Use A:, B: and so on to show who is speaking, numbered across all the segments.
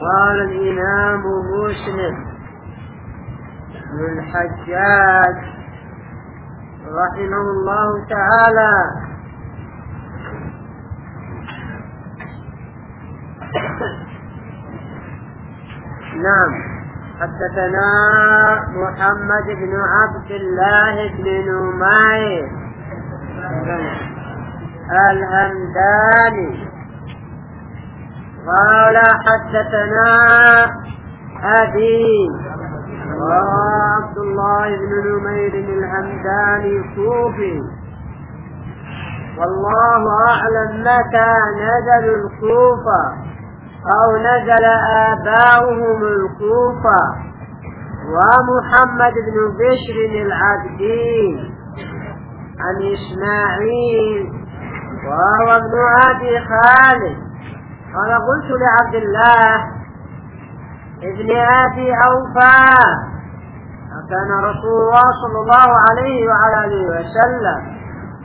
A: قال الإمام مسلم بن الحجاج رحمه الله تعالى: نعم. حدثنا محمد بن عبد الله بن نمير الهمداني قال: حدثنا أبي عبد الله بن نمير الهمداني الكوفي، والله أعلم متى نزل الكوفة أو نزل آباؤهم الكوفة. ومحمد بن بشر العبدي عن إسماعيل وهو ابن أبي خالد قال: قلت لعبد الله ابن أبي أوفى: كان رسول الله صلى الله عليه وعلى آله وسلم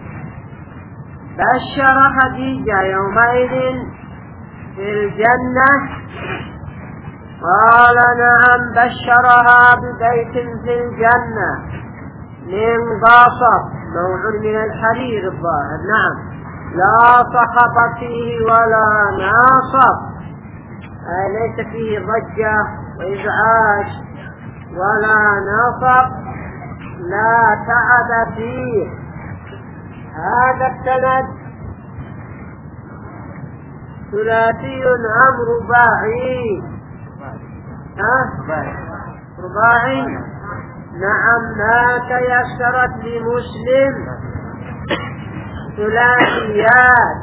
A: بشر خديجة يومئذ في الجنة؟ قال: نعم، بشرها ببيت في الجنة من قصب، نوع من الحرير الظاهر، نعم، لا صخب فيه ولا ناصب، ليس فيه ضجة وإزعاج ولا نصب، لا تعب فيه. هذا السند ثلاثي أم رباعي؟ رباعي. نعم، ما تيسرت لمسلم ثلاثيات.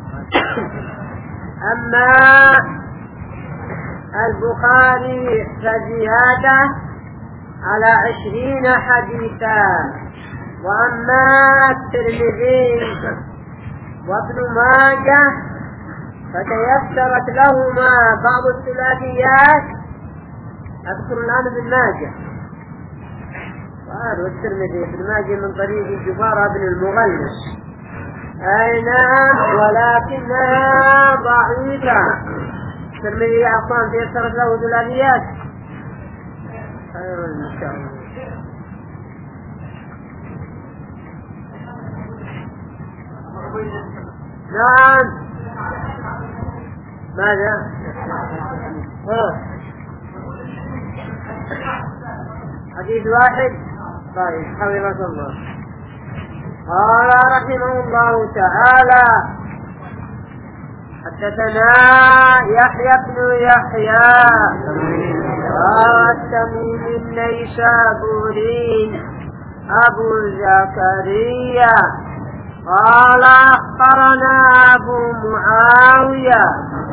A: أما البخاري فزيادة على 20 حديثا، وأما الترمذي وابن ماجه فتيسرت لهما بعض الثلاثيات. أذكر الآن ابن ماجه والترمذي. ابن ماجه من طريق جبارة بن المغلس، أي نعم، ولكنها ضعيفة. الترمذي عفوا تيسرت له ثلاثيات. خير إن شاء الله. نعم. ماذا؟ حديث واحد. طيب، حفظك الله. قال رحمه الله تعالى: حدثنا يحيى بن يحيى التميمي النيسابوري أبو زكريا قال: أخبرنا أبو معاوية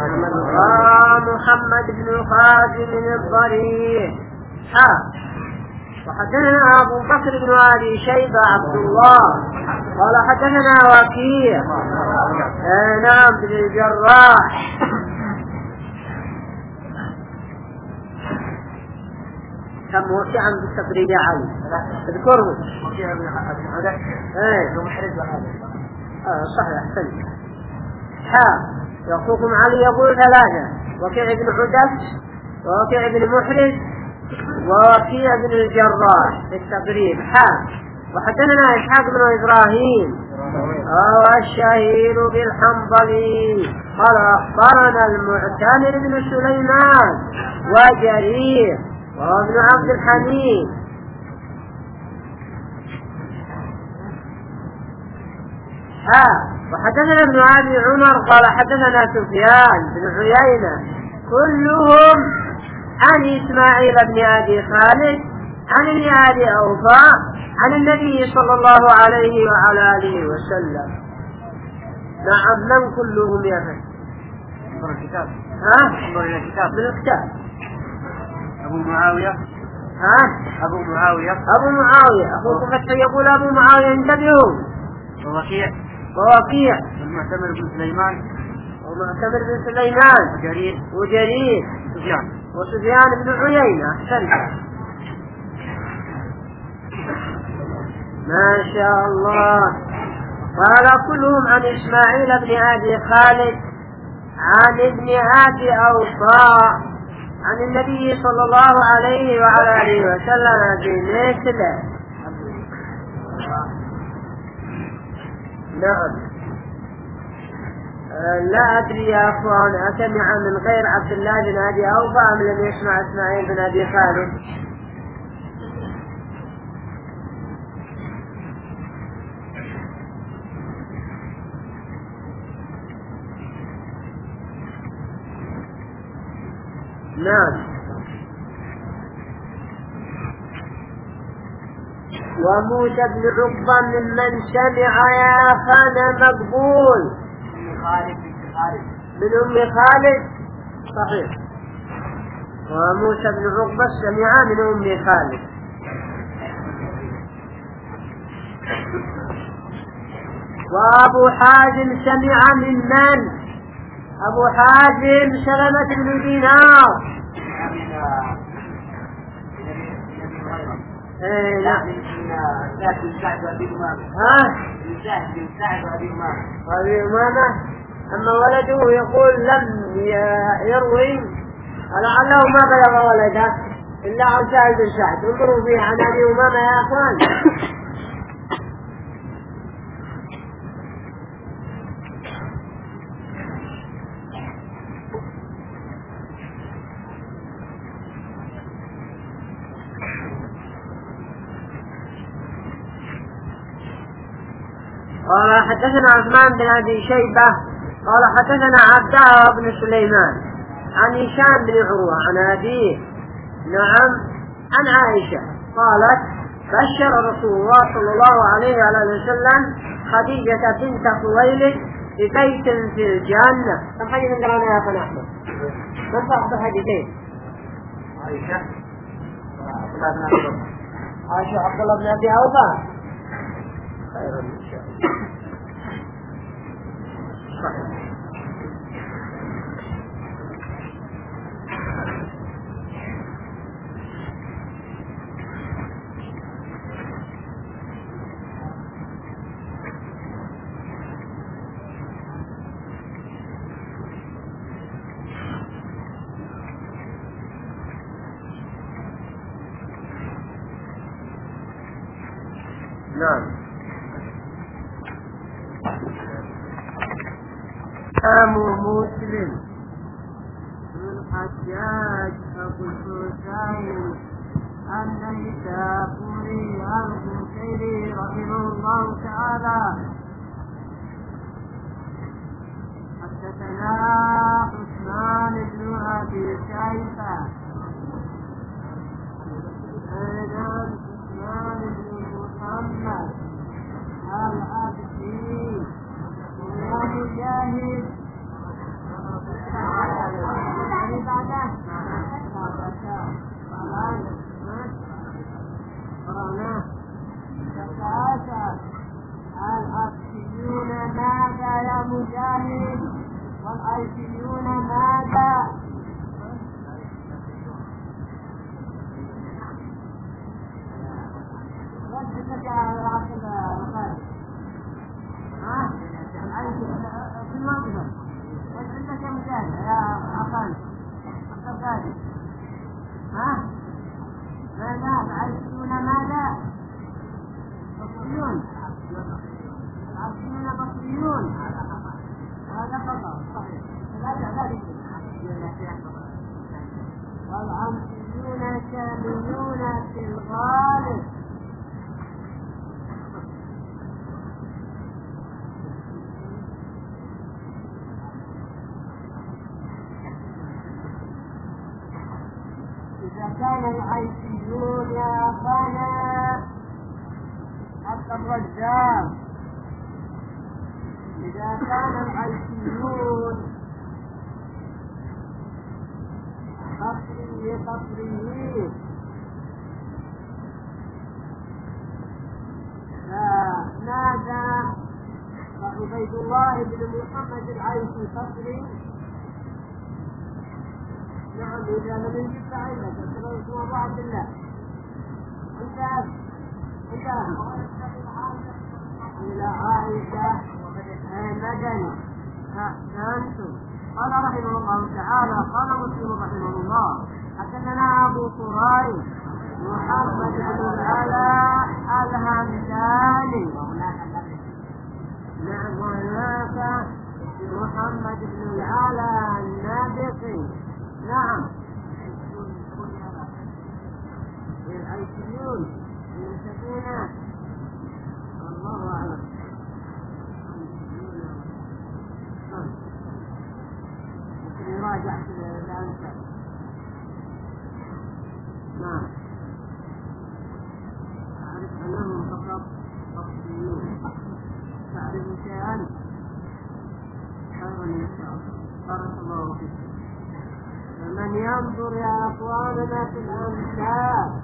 A: محمد بن خازم الضريح وحدثنا أبو بكر بن أبي شيبة عبد الله قال: حدثنا وكيع نعم بن الجراح كم وكيعا بالتقريب يا علي تذكره؟ وكيع بن صحيح أحسن. يخوكم علي يقول ثلاثة: وكيع بن حدث ووكيع بن محرز ووكيع بن الجراح في التقريب. وحدثنا إسحاق بن إبراهيم الشهير بالحنظلي قال: أخبرنا المعتمر بن سليمان وجرير وهو ابن عبد الحميد وحدثنا ابن أبي عمر قال: حدثنا سفيان بن عيينة كلهم عن إسماعيل بن أبي خالد عن ابن أبي أوفى عن النبي صلى الله عليه وعلى آله وسلم. نعم. من كلهم يا أخي؟ انظر الكتاب. انظر إلى الكتاب. من الكتاب. أبو معاوية. أبو معاوية أخوكم فتح يقول أبو معاوية، انتبهوا. ووكيع
B: والمعتمر بن سليمان
A: وجرير وسفيان بن عيينة. أحسنت، ما شاء الله. قال: كلهم عن إسماعيل بن أبي خالد عن ابن أبي أوفى عن النبي صلى الله عليه وعلى آله وسلم بمثله. نعم. لا أدري يا أخوان أسمع من غير عبد الله بن أبي أوفى أم لم يسمع إسماعيل بن أبي خالد؟ نعم. وموسى بن عقبة ممن سمع يا أخانا مقبول من أم خالد صحيح. وموسى بن عقبة سمع من أم خالد. وأبو حازم سمع من من؟ أبو حازم سلمة بن دينار. أبي أمامة. أما ولده يقول لم يروي لعله ما بلغ ولده إلا عن سعد بن سعد. انظروا فيه عن أبي أمامة يا أخوان. قال حدثنا عثمان بن أبي شيبة قال حدثنا عبدها بن سليمان عن هشام بن عروة عن أبيه نعم عن عائشة قالت بشر رسول الله صلى الله عليه وسلم خديجة بنت خويلد ببيت في الجنة. كم حديث عندنا يا أخي أحمد؟ من صاحب الحديثين؟ عائشة عبد الله بن أبي أوفى. خير إن شاء الله. نعم. مسلم الحجاج أبو الحسين النيسابوري القشيري رحمه الله تعالى حدثنا عثمان بن أبي شيبة عثمان بن محمد العبدي ومجاهد العبديون ماذا يا مجاهد والعيسيون ماذا؟ في المنطقة عندك يا مجاهد يا عفان القادم ماذا العيسيون ماذا؟ بصريون العيسيون بصريون هذا خطأ صحيح والعيسيون كاملون في الغالب. إذا كان العيسيون يا أخانا حق الرجال إذا كان العيسيون قصريين فماذا عبيد الله بن محمد العيسي قصري؟ نعم إذا لم يجب فعلا فسبب اسمه أبو عبد الله انتهى إلى عائشة مدني أنتم قال رحمه الله تعالى قال مسلم رحمه الله حدثنا أبو كريب محمد بن العلاء الهمداني هناك محمد بن العلاء النابقي نعم العيشيون من سكينة الله أعلم يراجع ذلك نعم أعرف أنهم فقط تفصيلون تعرف شيئا خيرا إن شاء الله بارك الله فيك فمن ينظر يا أخواننا في الأمثال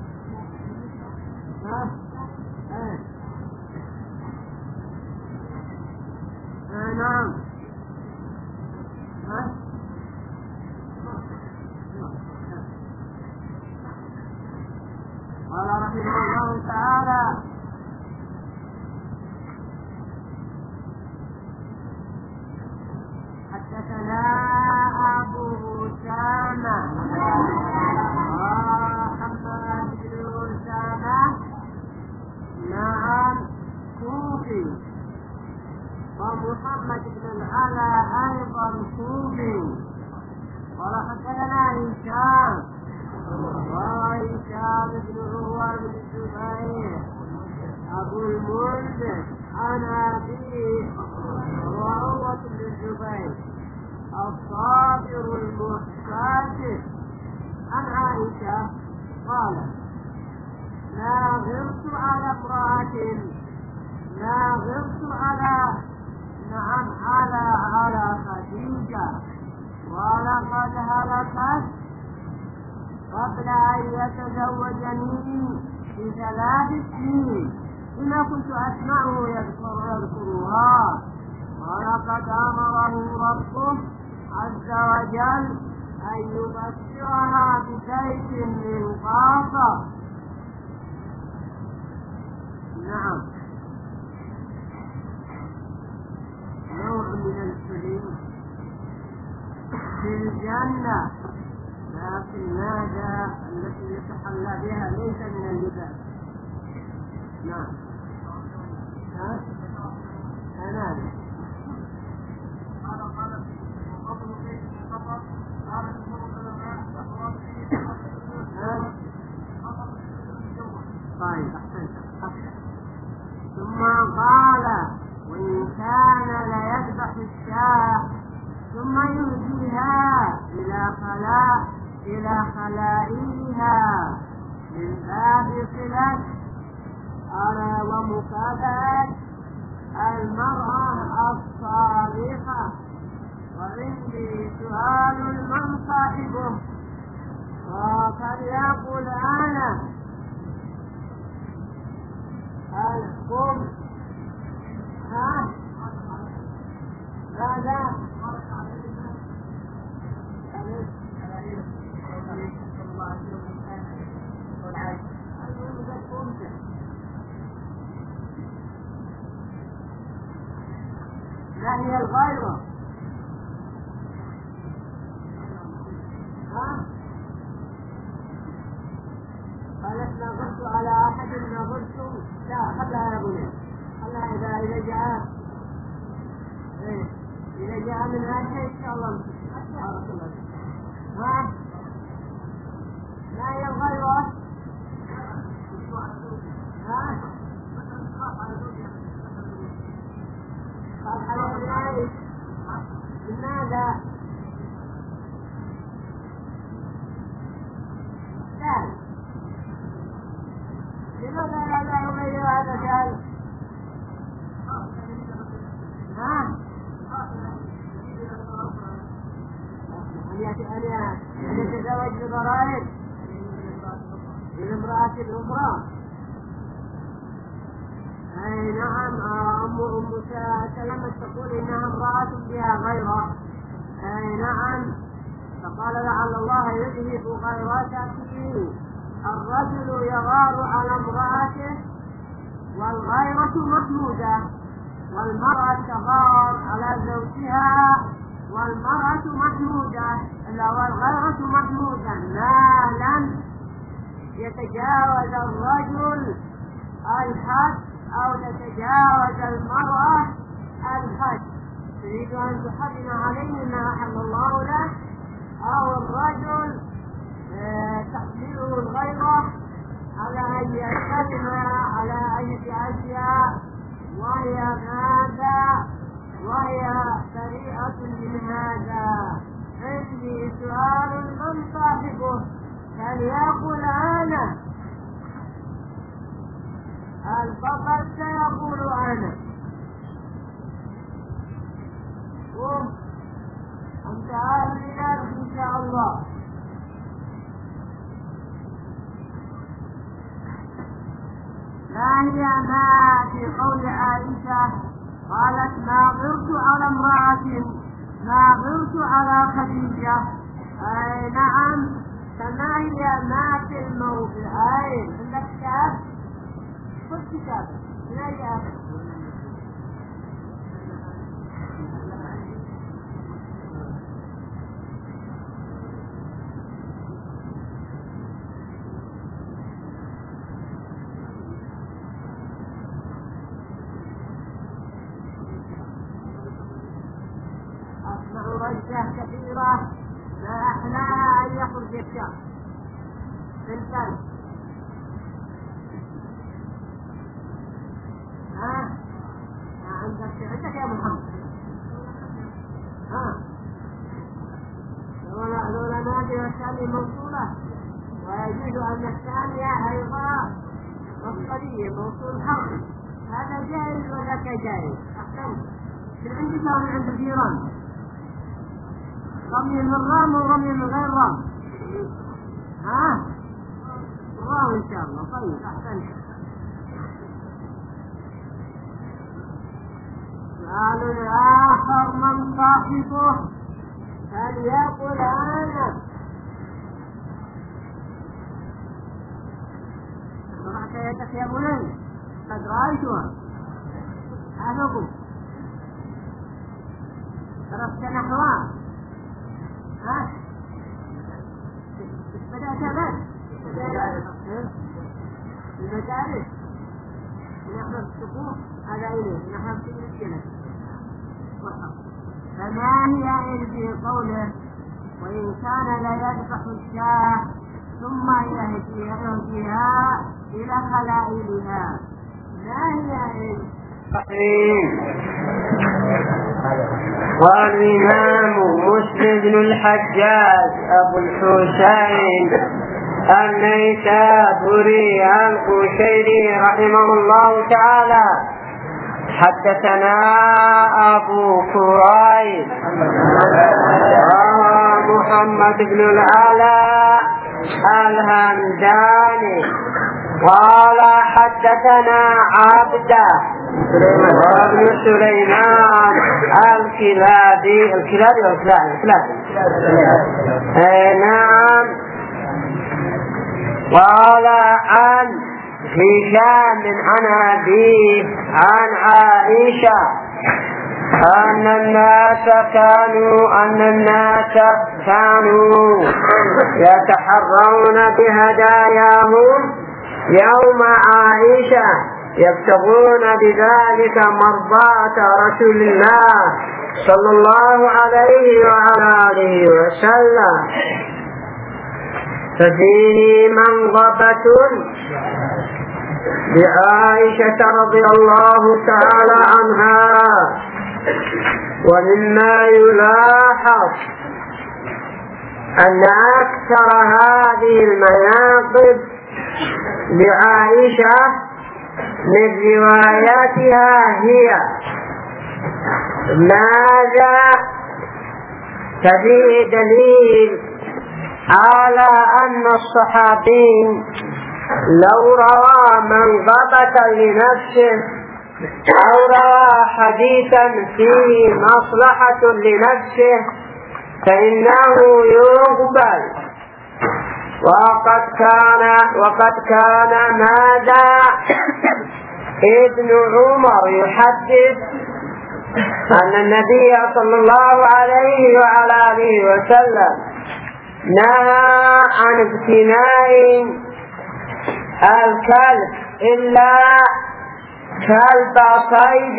A: نعم قال رحمه الله تعالى حدثنا أبو أسامة محمد بن أسامة نعم كوفي ومحمد بن العلاء أيضا كوفي قال حدثنا هشام وهشام بن عروة بن الزبير أبو المنذر عن أبيه وعروة بن الزبير الصابر المحتسب عن عائشة قال لا غرت على امرأة لا غرت على نعم على خديجة ولقد هلكت قبل أن يتزوجني ب3 سنين بما كنت أسمعه يذكرها ولقد أمره ربه عز وجل أن يبشرها بزيت من قاصة نعم نوع من الحليم في الجنة لكن ماذا التي يتحلى بها ليس من اللباس نعم أنا طيب ثم قال وإن كان ليذبح الشاة ثم يهديها إلى خلائها من باب صلة ألا ومكافأة المرأة الصالحة وعندي سؤال من صاحبه فليقل أنا الحكم ماذا ما هي الغيرة قالت نظرت على أحد نظرت لا خلها يا بني خلها إذا جاء منها شيء إن شاء الله بارك الله فيك ما هي الغيرة قال على ذلك لماذا لماذا لا يغير هذا الشيء أن يتزوج بضرائب من امرأة أخرى أي نعم أم سلمة تقول إنها امرأة بها غيرة أي نعم فقال لعل الله يذهب غيرته الرجل يغار على امرأته والغيرة محمودة والمرأة تغار على زوجها والمرأة محمودة والغيرة محمودة ما لم يتجاوز الرجل الحد أو تتجاوز المرأة الحد. تريد أن تحرم عليه ما أحل الله له، أو الرجل تحمله الغيرة على أن يتكلم على أي أشياء وهي هذا وهي بريئة من هذا. عندي سؤال من صاحبه فليقل أنا، البطل سيقول أنا. أنت عارف إن شاء الله. لا هي ما في قول عائشة قالت ما غرت على امرأة ما غرت على خديجة. أي نعم، فما هي ما في الموضعين؟ عندك كتاب؟ خذ كتاب من أي آخر؟ رجة كثيرة ما أحلاها أن يخرج الشعب في الفن. عندك يا محمد؟ لولا نادي والثاني موصولة، ويجوز أن الثانية أيضا مصدرية موصول حرفي. هذا جائز وذاك جائز. أحسن. في عندي كان عند جيران رمي من رام ورمي من غير رام. رام إن شاء الله. طيب أحسن. سؤال آخر من صاحبه فليقل أنا. رفعت يدك يا بني، قد رأيتها. أهلكم تركت نحوها. بدأت بس المدارس نحن الصفوف هذا إليه نحن في المسجد. فما هي في قوله وإن كان لا يذبح الشاة ثم يهديها إلى خلائلها؟ ما هي
C: والإمام مسلم بن الحجاج أبو الحسين النيسابوري القشيري رحمه الله تعالى حدثنا أبو كريب محمد بن العلاء الهمداني قال حدثنا عبده وابن سليمان الكلابي نعم. قال عن هشام عن أبيه عن عائشة أن الناس كانوا يتحرون بهداياهم يوم عائشة يبتغون بذلك مرضاة رسول الله صلى الله عليه وعلى آله وسلم. ففيه منغبة بعائشة رضي الله تعالى عنها. ومما يلاحظ أن أكثر هذه المناقب لعائشة من رواياتها هي ماذا؟ ففيه دليل على أن الصحابي لو روى منغبة لنفسه أو روى حديثا فيه مصلحة لنفسه فإنه يقبل. وقد كان ماذا ابن عمر يحدث أن النبي صلى الله عليه وعلى آله وسلم نهى عن اقتناء الكلب إلا كلب صيد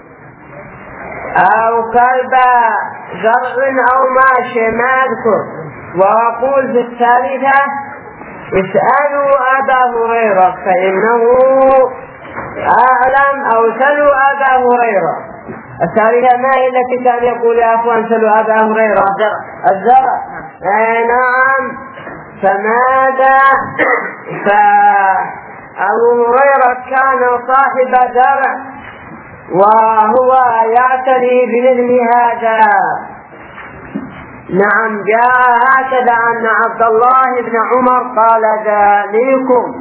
C: أو كلب زرع أو ماشي ما أذكر. وأقول في الثالثة اسألوا أبا هريرة فإنه أعلم، أو سألوا أبا هريرة. الثالثة ما هي التي كان يقول يا أخوان سألوا أبا هريرة؟ الزرع. نعم. فماذا؟ فأبو هريرة كان صاحب زرع وهو يعتني بمثل هذا. نعم. جاء هكذا أن عبد الله بن عمر قال ذلكم.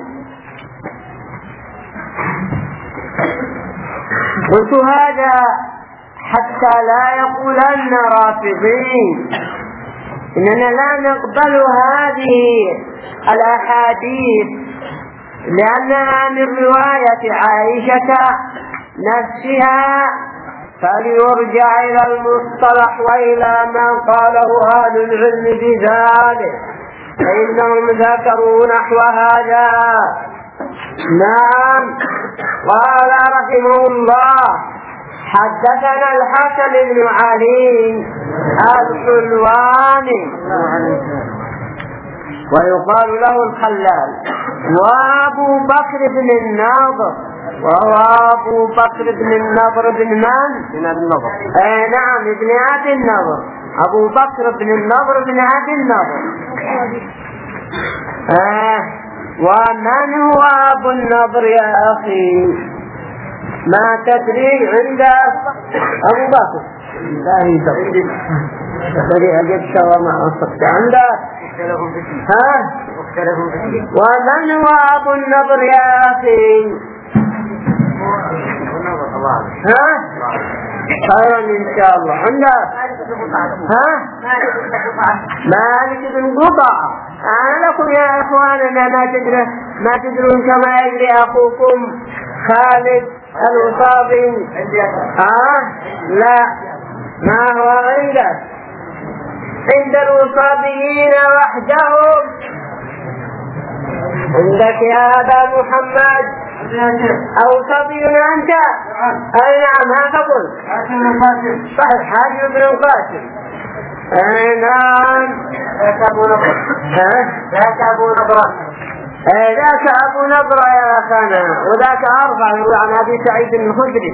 C: قلت هذا حتى لا يقولن رافضين إننا لا نقبل هذه الأحاديث لأنها من رواية عائشة نفسها، فليرجع إلى المصطلح وإلى ما قاله أهل العلم بذلك فإنهم ذكروا نحو هذا. نعم. قال رحمه الله حدثنا الحسن بن علي الحلواني ويقال له الخلال، وأبو بكر بن النضر، وهو أبو بكر بن النضر بن من؟
B: بن أبي النضر.
C: نعم ابن أبي النضر، أبو بكر بن النضر بن أبي النضر. ومن هو أبو النضر يا أخي؟ ما تدري؟ عند أبو بكر لا يدري أجد سوا مع الصدق عندك. ومن هو أبو النضر يا أخي؟ خيرا إن شاء الله. عندك مالك بن قطعة. أنا لكم يا إخواننا ما تدرون كما يدري أخوكم خالد الوصابي. لا ما هو عندك؟ عند الوصابيين وحدهم. عندك يا أبا محمد أو صبي أنت؟ أي نعم. ها تقول صحيح حاج بن القاسم. نعم. ذاك أبو نضرة. ذاك أبو نضرة يا أخانا، وذاك أرفع يروي عن أبي سعيد الخدري.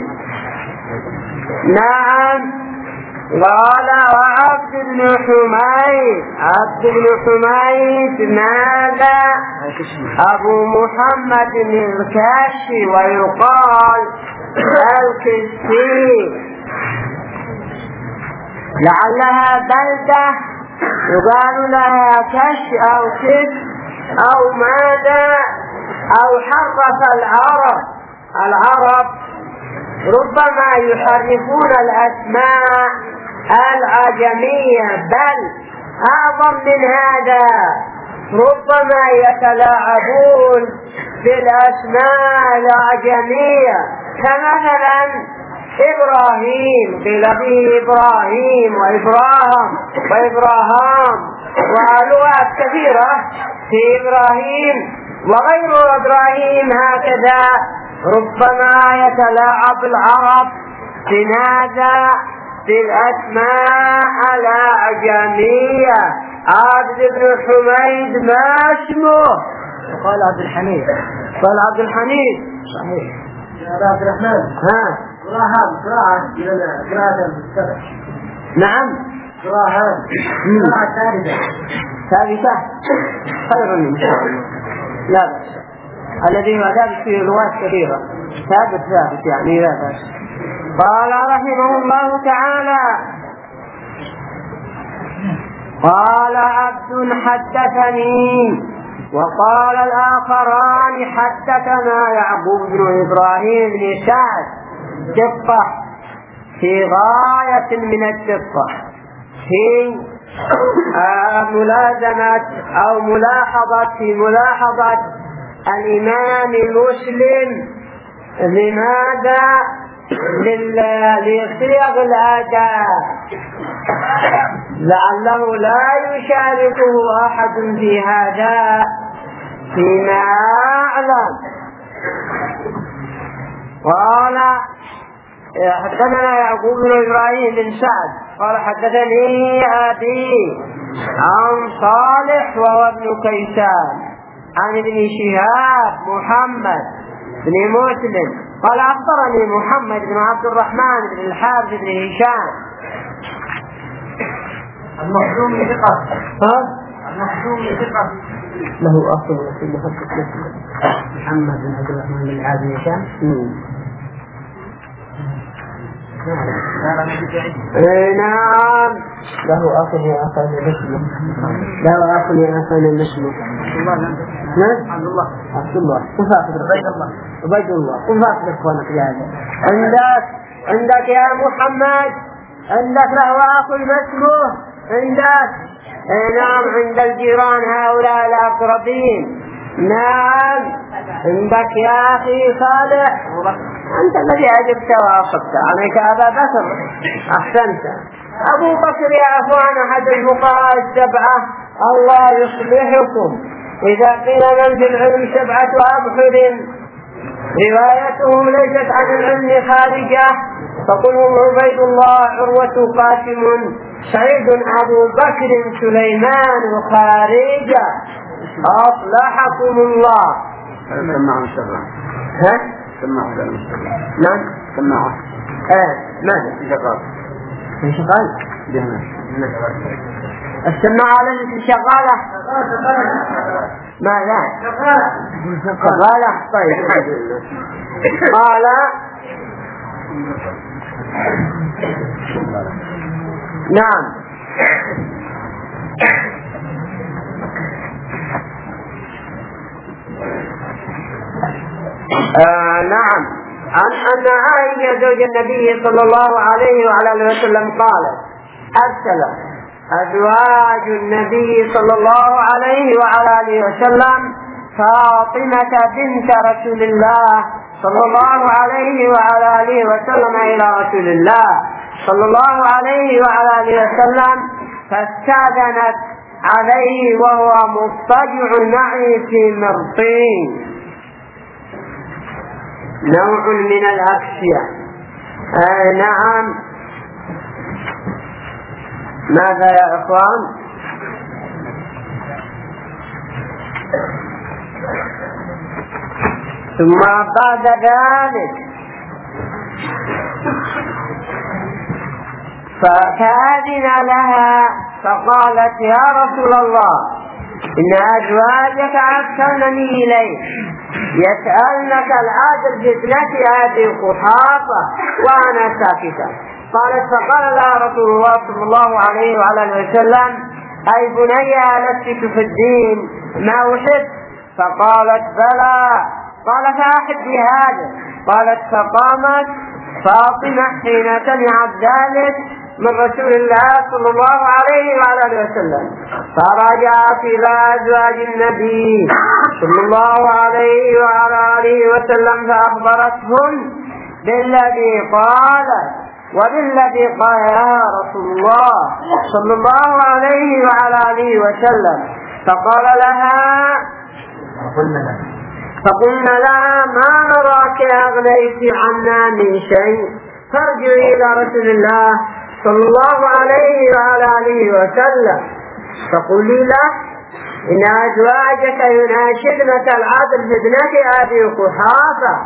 C: نعم. قال وعبد بن حميد. عبد بن حميد ماذا؟ أبو محمد الكاشي ويقال الكشي، لعلها بلدة يقال لها كش أو كش أو ماذا، أو حرف العرب ربما يحرفون الأسماء العجمية، بل أعظم من هذا ربما يتلاعبون بالأسماء العجمية، كمثلا إبراهيم قيل به إبراهيم وإبراهام وألوات كثيرة في إبراهيم وغير إبراهيم. هكذا ربما يتلاعب العرب بماذا؟ بالأسماء الأعجمية. عبد بن حميد ما اسمه؟
B: قال عبد الحميد.
C: قال عبد الحميد صحيح.
B: يا عبد الرحمن. قراءة السبع.
C: نعم.
B: قراءة
C: ثالثة خير إن شاء الله لا بأس. الذي هو ذلك فيه روايات كثيرة ثابت يعني لا بأس. قال رحمه الله تعالى قال عبد حدثني وقال الآخران حدثنا يعقوب بن إبراهيم بن سعد دقة في غاية من الدقة في ملازمة أو ملاحظة الإمام مسلم لماذا لصيغ الآداب لعله لا يشاركه أحد في هذا فيما أعلم. قال حدثنا يعقوب بن إبراهيم بن سعد قال حدثني أبي عن صالح وهو ابن كيسان عن ابن شهاب محمد بن مسلم قال أخبرني محمد بن عبد الرحمن بن الحارث بن هشام
B: المخزومي ثقة. المخزومي ثقة.
C: له أصل في محمد
B: بن عبد الرحمن بن الحارث بن هشام.
C: نعم له أخ يعقل مسلم له أخ يعقل مسلم عبد الله عبيد الله وفاقد إخوانك يا هذا عندك يا محمد عندك له أخ مسلم عندك نعم عند الجيران هؤلاء الأقربين نعم عندك يا أخي صالح أنت الذي أجبت وأصبت عليك أبا بكر أحسنت. أبو بكر يا أخوان أحد الفقهاء السبعة الله يصلحكم إذا قيل من في العلم 7 أبحر روايتهم ليست عن العلم خارجة فقلهم عبيد الله عروة قاسم سعيد أبو بكر سليمان خارجة أصلحكم الله.
B: سمعوا شرا.
C: ها؟
B: سمعوا على المشتغل.
C: نعم
B: سمعوا.
C: ماذا؟
B: شغال.
C: شغال؟
B: جهنم.
C: السماعة التي شغالة؟ ماذا؟ شغالة. طيب قال نعم نعم أن عائشة زوج النبي صلى الله عليه وعلى آله وسلم قالت أرسل أزواج النبي صلى الله عليه وعلى آله وسلم فاطمة بنت رسول الله صلى الله عليه وعلى آله وسلم إلى رسول الله صلى الله عليه وعلى آله وسلم فاستأذنت عليه وهو مضطجع معي في مرطين نوع من الأكسية. نعم ماذا يا إخوان؟ ثم بعد ذلك فأذن لها فقالت يا رسول الله إن أزواجك أرسلنني إليك يسألنك العادل فتنة هذه قحافة وأنا ساكتة. قالت فقال لها رسول الله صلى الله عليه وعلى آله وسلم أي بني ألست في الدين ما أحب؟ فقالت بلى. قال فأحب هذا. قالت فقامت فاطمة حين سمعت ذلك من رسول الله صلى الله عليه وعلى آله وسلم فرجعت إلى أزواج النبي صلى الله عليه وعلى آله وسلم فأخبرتهم بالذي قالت وبالذي قال يا رسول الله صلى الله عليه وعلى آله وسلم فقال لها فقلنا لها ما نراك أغنيت عنا من شيء فارجعي إلى رسول الله صلى الله عليه وعلى آله وسلم فقولي له إن أزواجك يناشدنك العدل في ابنة أبي قحافة.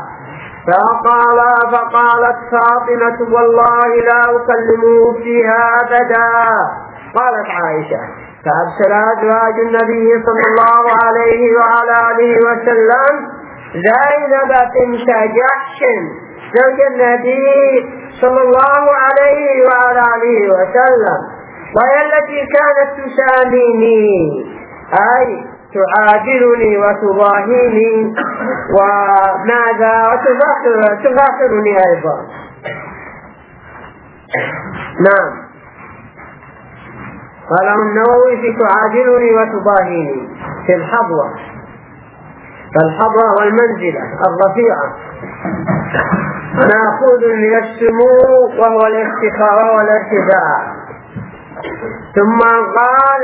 C: فقالت فاطمة والله لا أكلمه فيها أبدا. قالت عائشة فأرسل أزواج النبي صلى الله عليه وعلى آله وسلم زينب بنت جحش زوج النبي صلى الله عليه وعلى آله وسلم وهي التي كانت تساميني أي تعادلني وتضاهيني وماذا وتفاخرني أيضا. نعم قال النووي في تعادلني وتضاهيني في الحظوة فالحظوة والمنزلة الرفيعة مأخوذ من السمو وهو الافتخار والارتفاع. ثم قال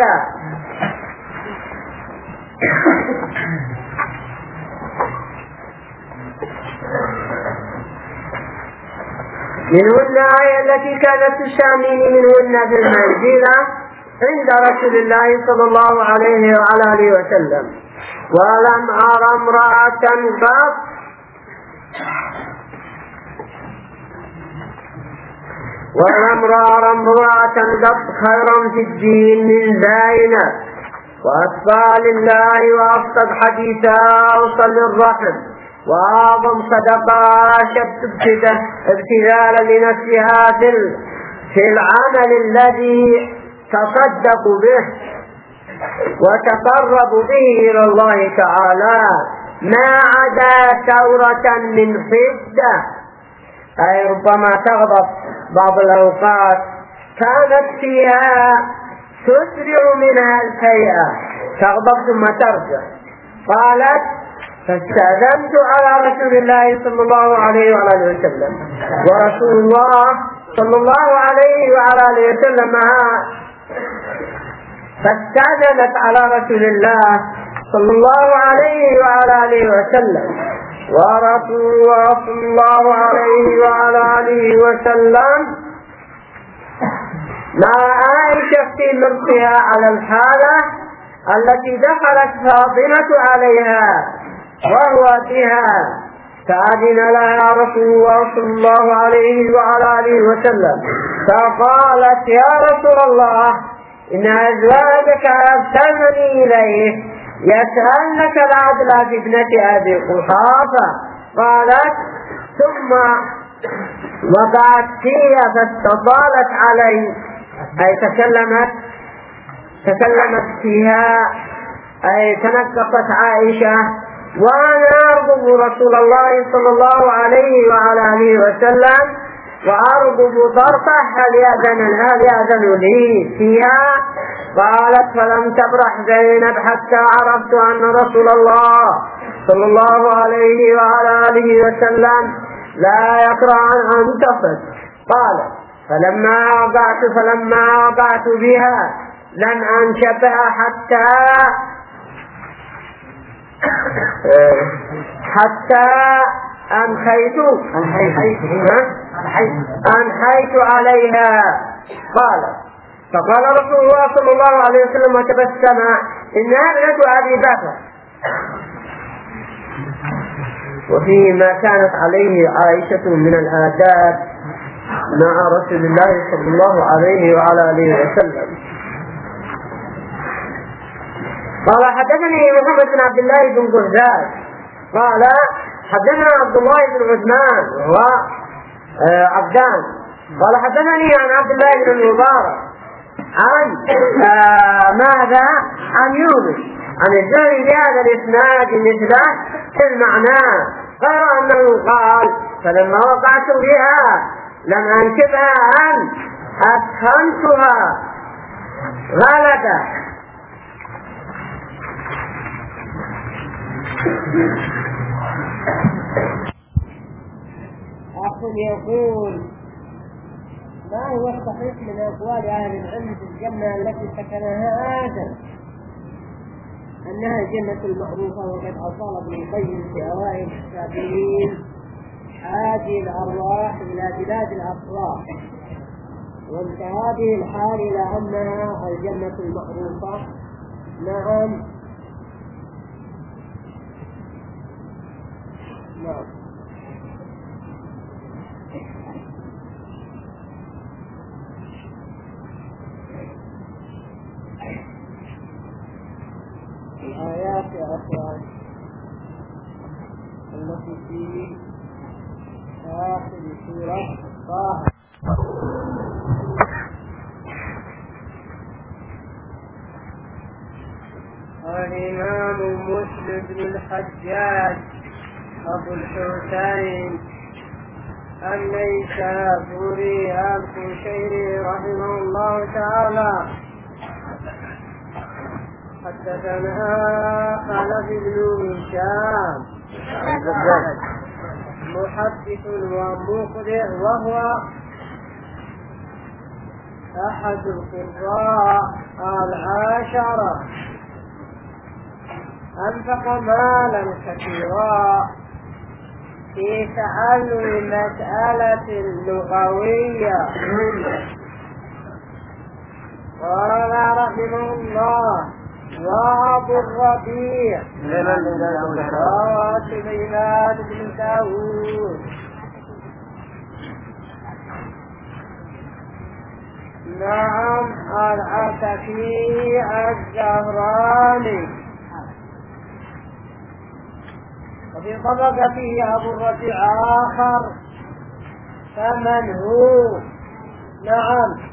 C: منهن آية التي كانت تسامين منهن في المنزلة عند رسول الله صلى الله عليه وعلى آله وسلم. ولم أرى امرأة قط خيرا في الدين من زينب وأتقى لله وأفقد حديثها وصل الرحم وأعظم صدقة أشد ابتذالا لنفسها في العمل الذي تصدق به وتقرب به إلى الله تعالى ما عدا ثورة من حدة، أي ربما تغضب بعض الأوقات كانت فيها تسرع منها الهيئة، تغضب ثم ترجع. قالت فاستأذنت على رسول الله صلى الله عليه وعلى وسلم، ورسول الله صلى الله عليه وعلى وسلم فاستأذنت على رسول الله صلى الله عليه وعلى وسلم، ورسول الله صلى الله عليه وعلى وسلم مع عائشة في مرضها على الحالة التي دخلت فاطمة عليها وهو بها، فأذن لها رسول الله صلى الله عليه وعلى وسلم فقالت يا رسول الله إن أزواجك أرسلني إليه يسألنك العدل في ابنة أبي قحافة. قالت ثم وقعت فيها فاستطالت علي، أي تكلمت فيها، أي تنقصت عائشة، وأنا أرغب رسول الله صلى الله عليه وعلى وسلم وأرغب طرفه هل يأذن لي فيها. قالت فلم تبرح زينب حتى عرفت أن رسول الله صلى الله عليه وعلى وسلم لا يكره أن تصل. قالت فلما وقعت بها لم أنشبها حتى أنحيت عليها. فقال رسول الله صلى الله عليه وسلم وتبسم إنها ابنة أبي بكر، وفيما كانت عليه عائشة من الآداب مع رسول الله صلى الله عليه وعلى وسلم. قال حدثني محمد بن عبد الله بن جهزاد قال حدثنا عبد الله بن عثمان وعبدان قال حدثني عن عبد الله بن المبارك عن عن يونس عن الزهري بهذا الإسناد مثله في المعنى، غير أنه قال فلما وقعت بها لم أنكبها أن أسخنتها غلبة.
A: أخ يقول ما هو الصحيح من أقوال أهل العلم في الجنة التي سكنها آدم أنها الجنة المعروفة، وقد أصال ابن القيم في أوائل السابقين هذه الأرواح إلى بلاد الأفراح، وانتهى به الحال إلى أنها الجنة المعروفة. نعم الآيات يا أخوان التي في آخر سورة طه الإمام مسلم بن الحجاج أبو الحسين النيسابوري القشيري رحمه الله تعالى حدثنا خلف بن هشام محدث ومقرئ، وهو أحد القراء 10. أنفق مالا كثيرا في تعلم مسألة لغوية. قال رحمه الله: وأبو الربيع سليمان بن داود. نعم، العتكي الزهراني. وفي طبقته أبو الربيع آخر، فمن هو؟ نعم،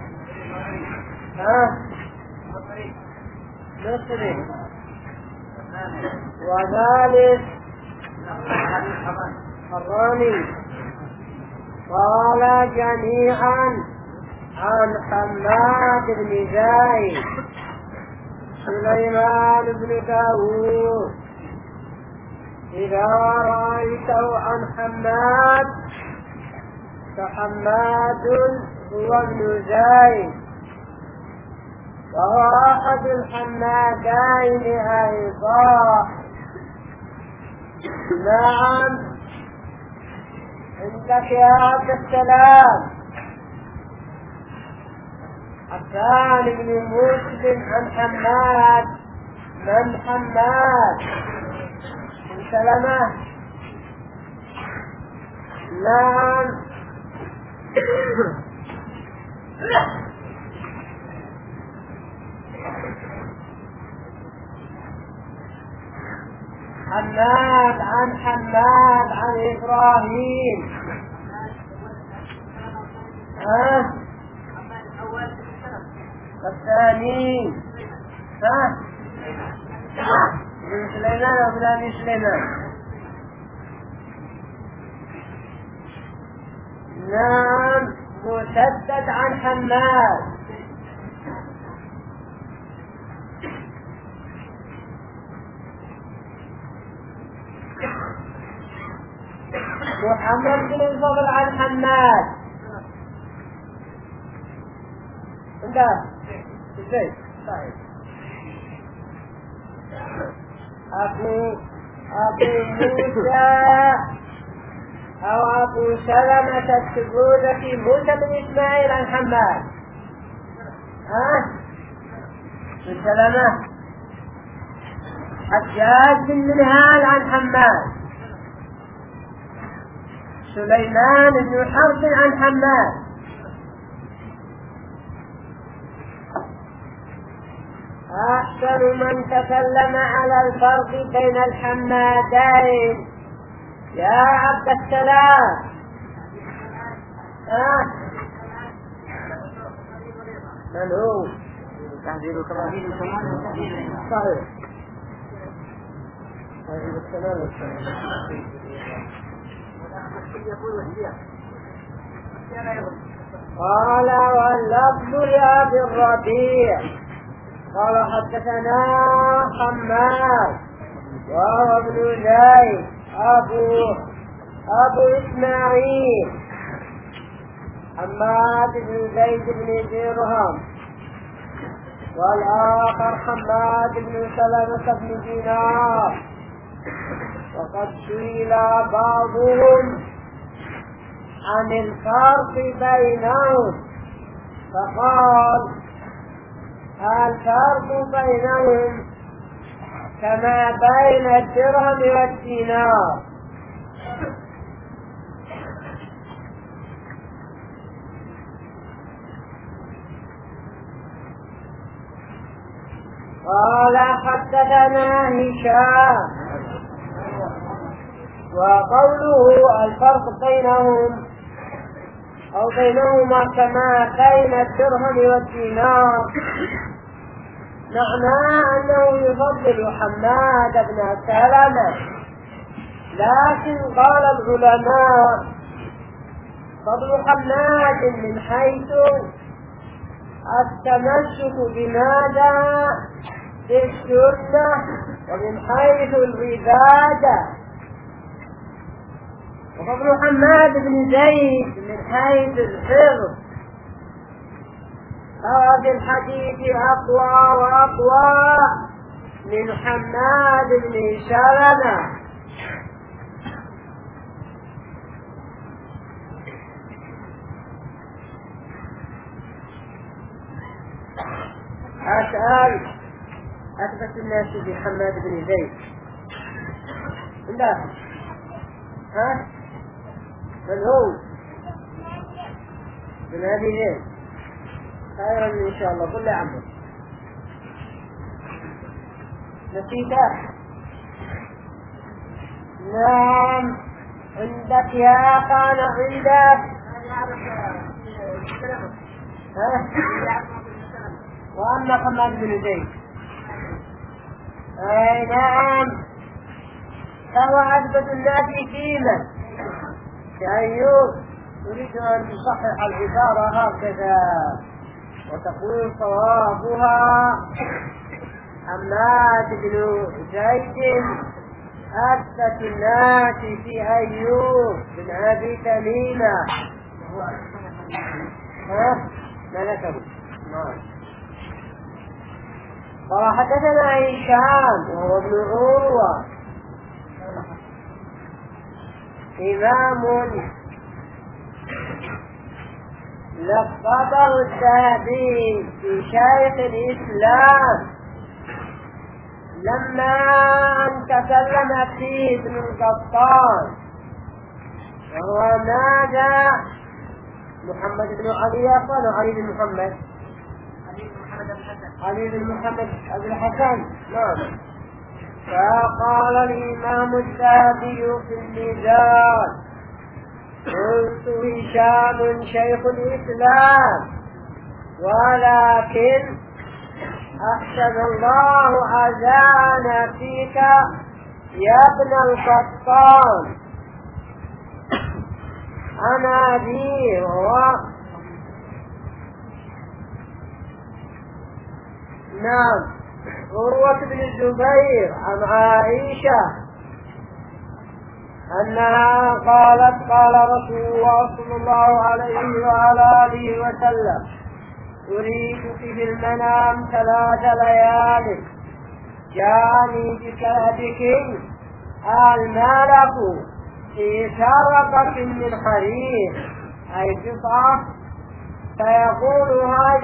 A: مصري. وثالث الراني. قال جميعا عن حماد بن زيد سليمان بن داود. إذا رأيته عن حماد فحماد هو ابن زيد، وهو أحد الحمادين أيضا. نعم، عندك يا عبد السلام الثاني بن مسلم عن حماد. من حماد؟ بن سلمة. نعم. حماد عن حماد عن إبراهيم. الثاني بن سليمان أو بن سليمان. نعم، مسدد عن حماد. محمد بن الفضل عن حماد. لا ازاي؟ طيب. أبو موسى أو أبو سلمة السجودة موسى بن إسماعيل عن حماد. بن سلمة. حجاج بن منهال عن حماد. سليمان بن حرب عن حماد. أحسن من تكلم على الفرق بين الحمادين يا عبد السلام. من هو؟ تحذير كمان صحيح. تحذير السلام. قال واللفظ لأبي الربيع قال حدثنا حماد وهو ابن زيد أبو إسماعيل حماد بن زيد بن درهم، والآخر حماد بن سلمة بن دينار. وقد سئل بعضهم عن الفرق بينهم فقال الفرق بينهم كما بين الدرهم والدينار. قال حدثنا هشام. وقوله الفرق بينهم أو بينهما كما بين الدرهم والدينار معناه أنه يفضل حماد بن سلمة، لكن قال العلماء فضل حماد من حيث التمسك بماذا؟ بالسنة، ومن حيث العبادة وفضل حماد بن زيد من حيث الحفظ هذا الحديث أقوى وأقوى من حماد بن سلمة. أسأل أثبت الناس بحماد بن زيد لا ها من هو من هذه زيد خيرا إن شاء الله كل عمل نسيته. نعم عندك يا كان عندك ها وأما حماد بن زيد أي نعم فهو أثبت الناس فيما كأيوب. تريد أن تصحح العبارة هكذا وتقول صوابها حماد بن زيد أثبت الناس في أيوب بن أبي تميمة ملكه. قال حدثنا هشام وهو ابن عروة إمام لقبه الذهبي في شيخ الإسلام لما أن تكلم فيه ابن القطان وهو ماذا محمد بن علي علي بن محمد علي بن محمد أبي الحسن نعم. فقال الإمام الذهبي في الميزان قلت هشام شيخ الإسلام ولكن أحسن الله أذان فيك يا ابن القطان أنا أبي نعم عروة بن الزبير عن عائشة أنها قالت قال رسول الله صلى الله عليه وعلى آله وسلم أريد في المنام 3 ليال جاءني بكلبك الملك في شرقة من حرير أي قطعة فيقول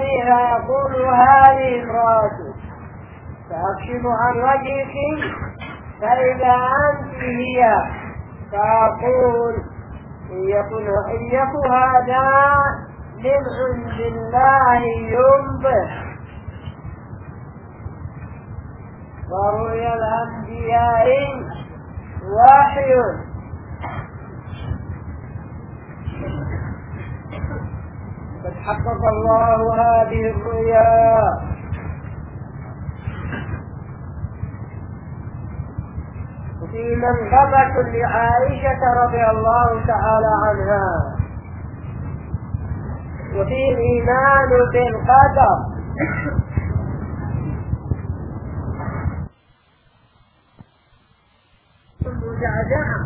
A: هذه امرأة فأكشف عن وجهك فإذا أنت هي فأقول إن يكن هذا من عند الله ينبه. ورؤيا الأنبياء وحي قد حقق الله هذه الرؤيا. وفي منقبة لعائشة رضي الله تعالى عنها وفي الإيمان بالقدر مجعجعة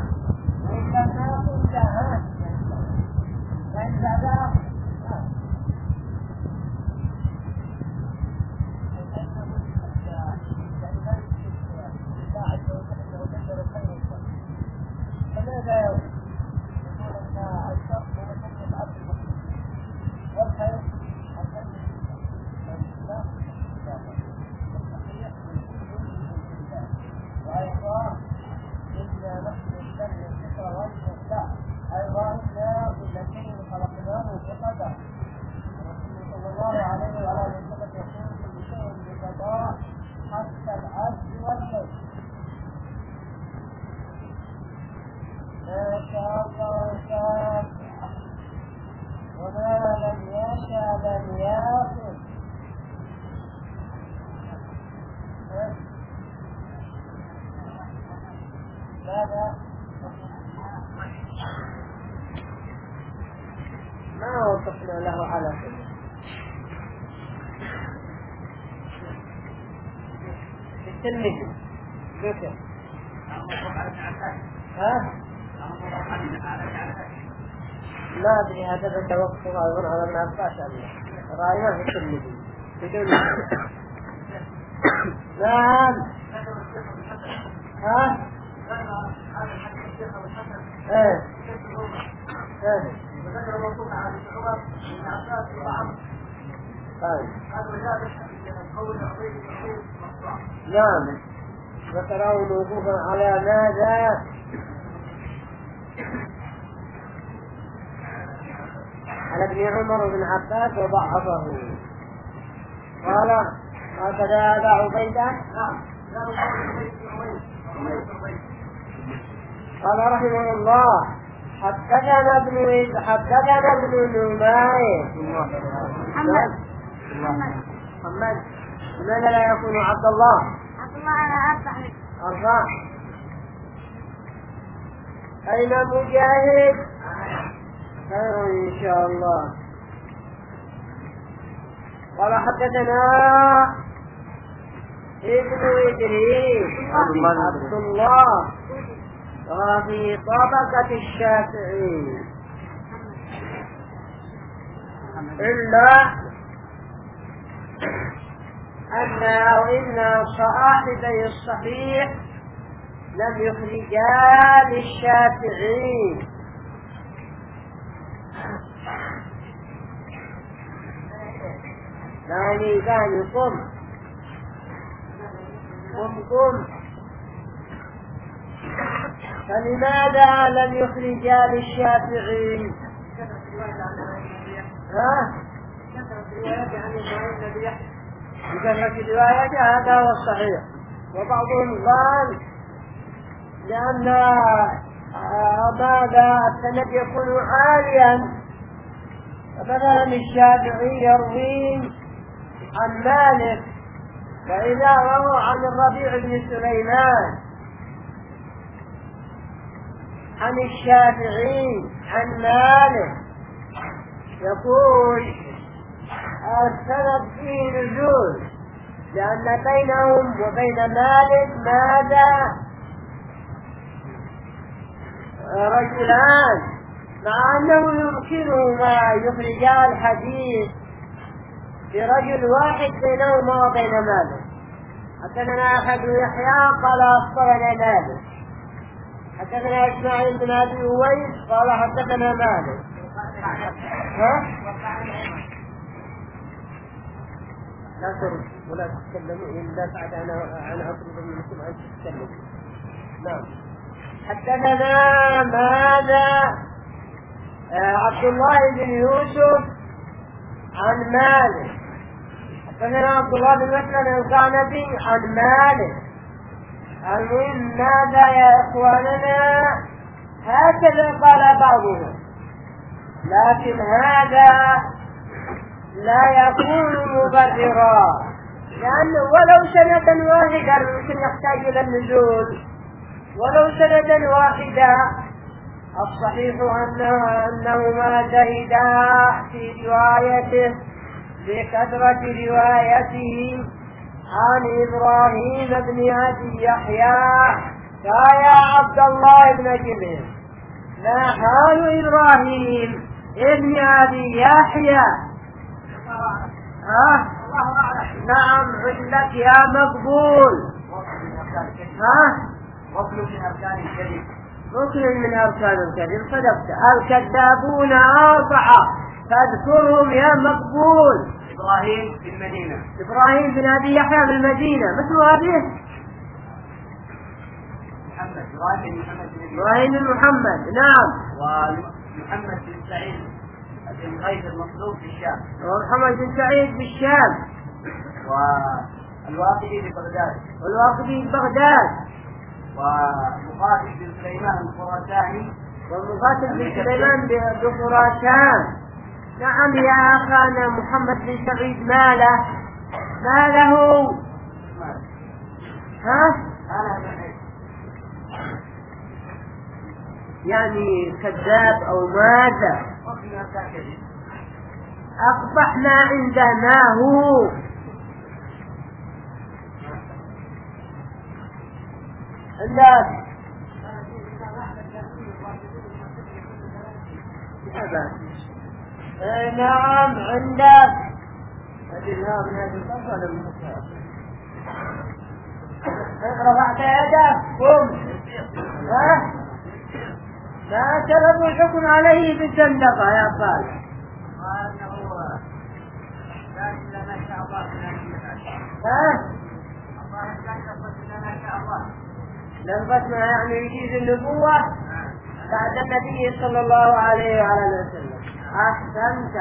A: ما وصفنا له على كل التلميذ ذكر ها لا أدري هذا التوقف أظن على ابن عباس رأيناه في الترمذي بدون نعم. ها؟ ايه ايه نعم. ذكره موقوفا على ماذا؟ على ابن عمر بن عباس وضعفه. قال هكذا أبا عبيدة. قال رحمه الله حدثنا ابن نمير محمد. لماذا لا يكون عبد الله؟ أنا أربع. أين مجاهد؟ خير إن شاء الله. قال حدثنا ابن إدريس عبد الله وفي طبقة الشافعي إلا إن صاحبي الصحيح لم يخرجا للشافعي. يعني قم فلماذا لم يخرجا للشافعي؟ بكثرة روايته هذا هو الصحيح. وبعضهم قال لأن هذا السند يكون عاليا، فمثلا الشافعي يروي عن مالك، فإذا روى عن الربيع بن سليمان عن الشافعي عن مالك يقول السند فيه نزول، لأن بينهم وبين مالك ماذا؟ رجلان، مع أنه يمكنهما يخرجا الحديث برجل واحد بينهما وبين مالك. حدثنا أحد يحيى قال أخبرنا مالك، حدثنا إسماعيل بن أبي أويس قال حدثنا مالك. لا ترد ولا تتكلموا إلا بعد أن أطلب منكم أن تتكلموا. نعم. حدثنا ماذا؟ عبد الله بن يوسف عن مالك. حدثنا عبد الله بن مسلم القعنبي عن مالك. المهم ماذا يا إخواننا؟ هكذا قال بعضهم، لكن هذا لا يكون مبررا، لأنه ولو سنة واحدة يمكن يحتاج إلى النزول، ولو سنة واحدة. الصحيح أنهما زهدا في روايته بكثرة روايته عن إبراهيم بن أبي يحيى. فيا عبد الله بن جبر، ما حال إبراهيم ابن أبي يحيى؟ نعم عندك يا مقبول. ركن من أركان الكذب. ركن من أركان الكذب، صدقت. الكذابون أربعة فاذكرهم يا مقبول.
B: إبراهيم في المدينة.
A: إبراهيم بن أبي يحيى في المدينة، مثل أبيه
B: محمد.
A: إبراهيم بن محمد. نعم.
B: ومحمد بن سعيد بن غيث المطلوب في الشام.
A: ومحمد بن سعيد في الشام.
B: والواقدي في بغداد.
A: والواقدي في بغداد.
B: ومقاتل بن سليمان الخراساني.
A: ومقاتل بن سليمان بخراسان. نعم يا أخانا محمد بن سعيد ما له؟ يعني كذاب أو ماذا؟ أقبح ما عندنا هو. عندك نعم عندك رفعت يدك قم. لا سبب الحكم عليه بالزندقة يا صالح. لنبتنا يعني يجيز النبوة بعد النبي صلى الله عليه وعلى وسلم. أحسنت.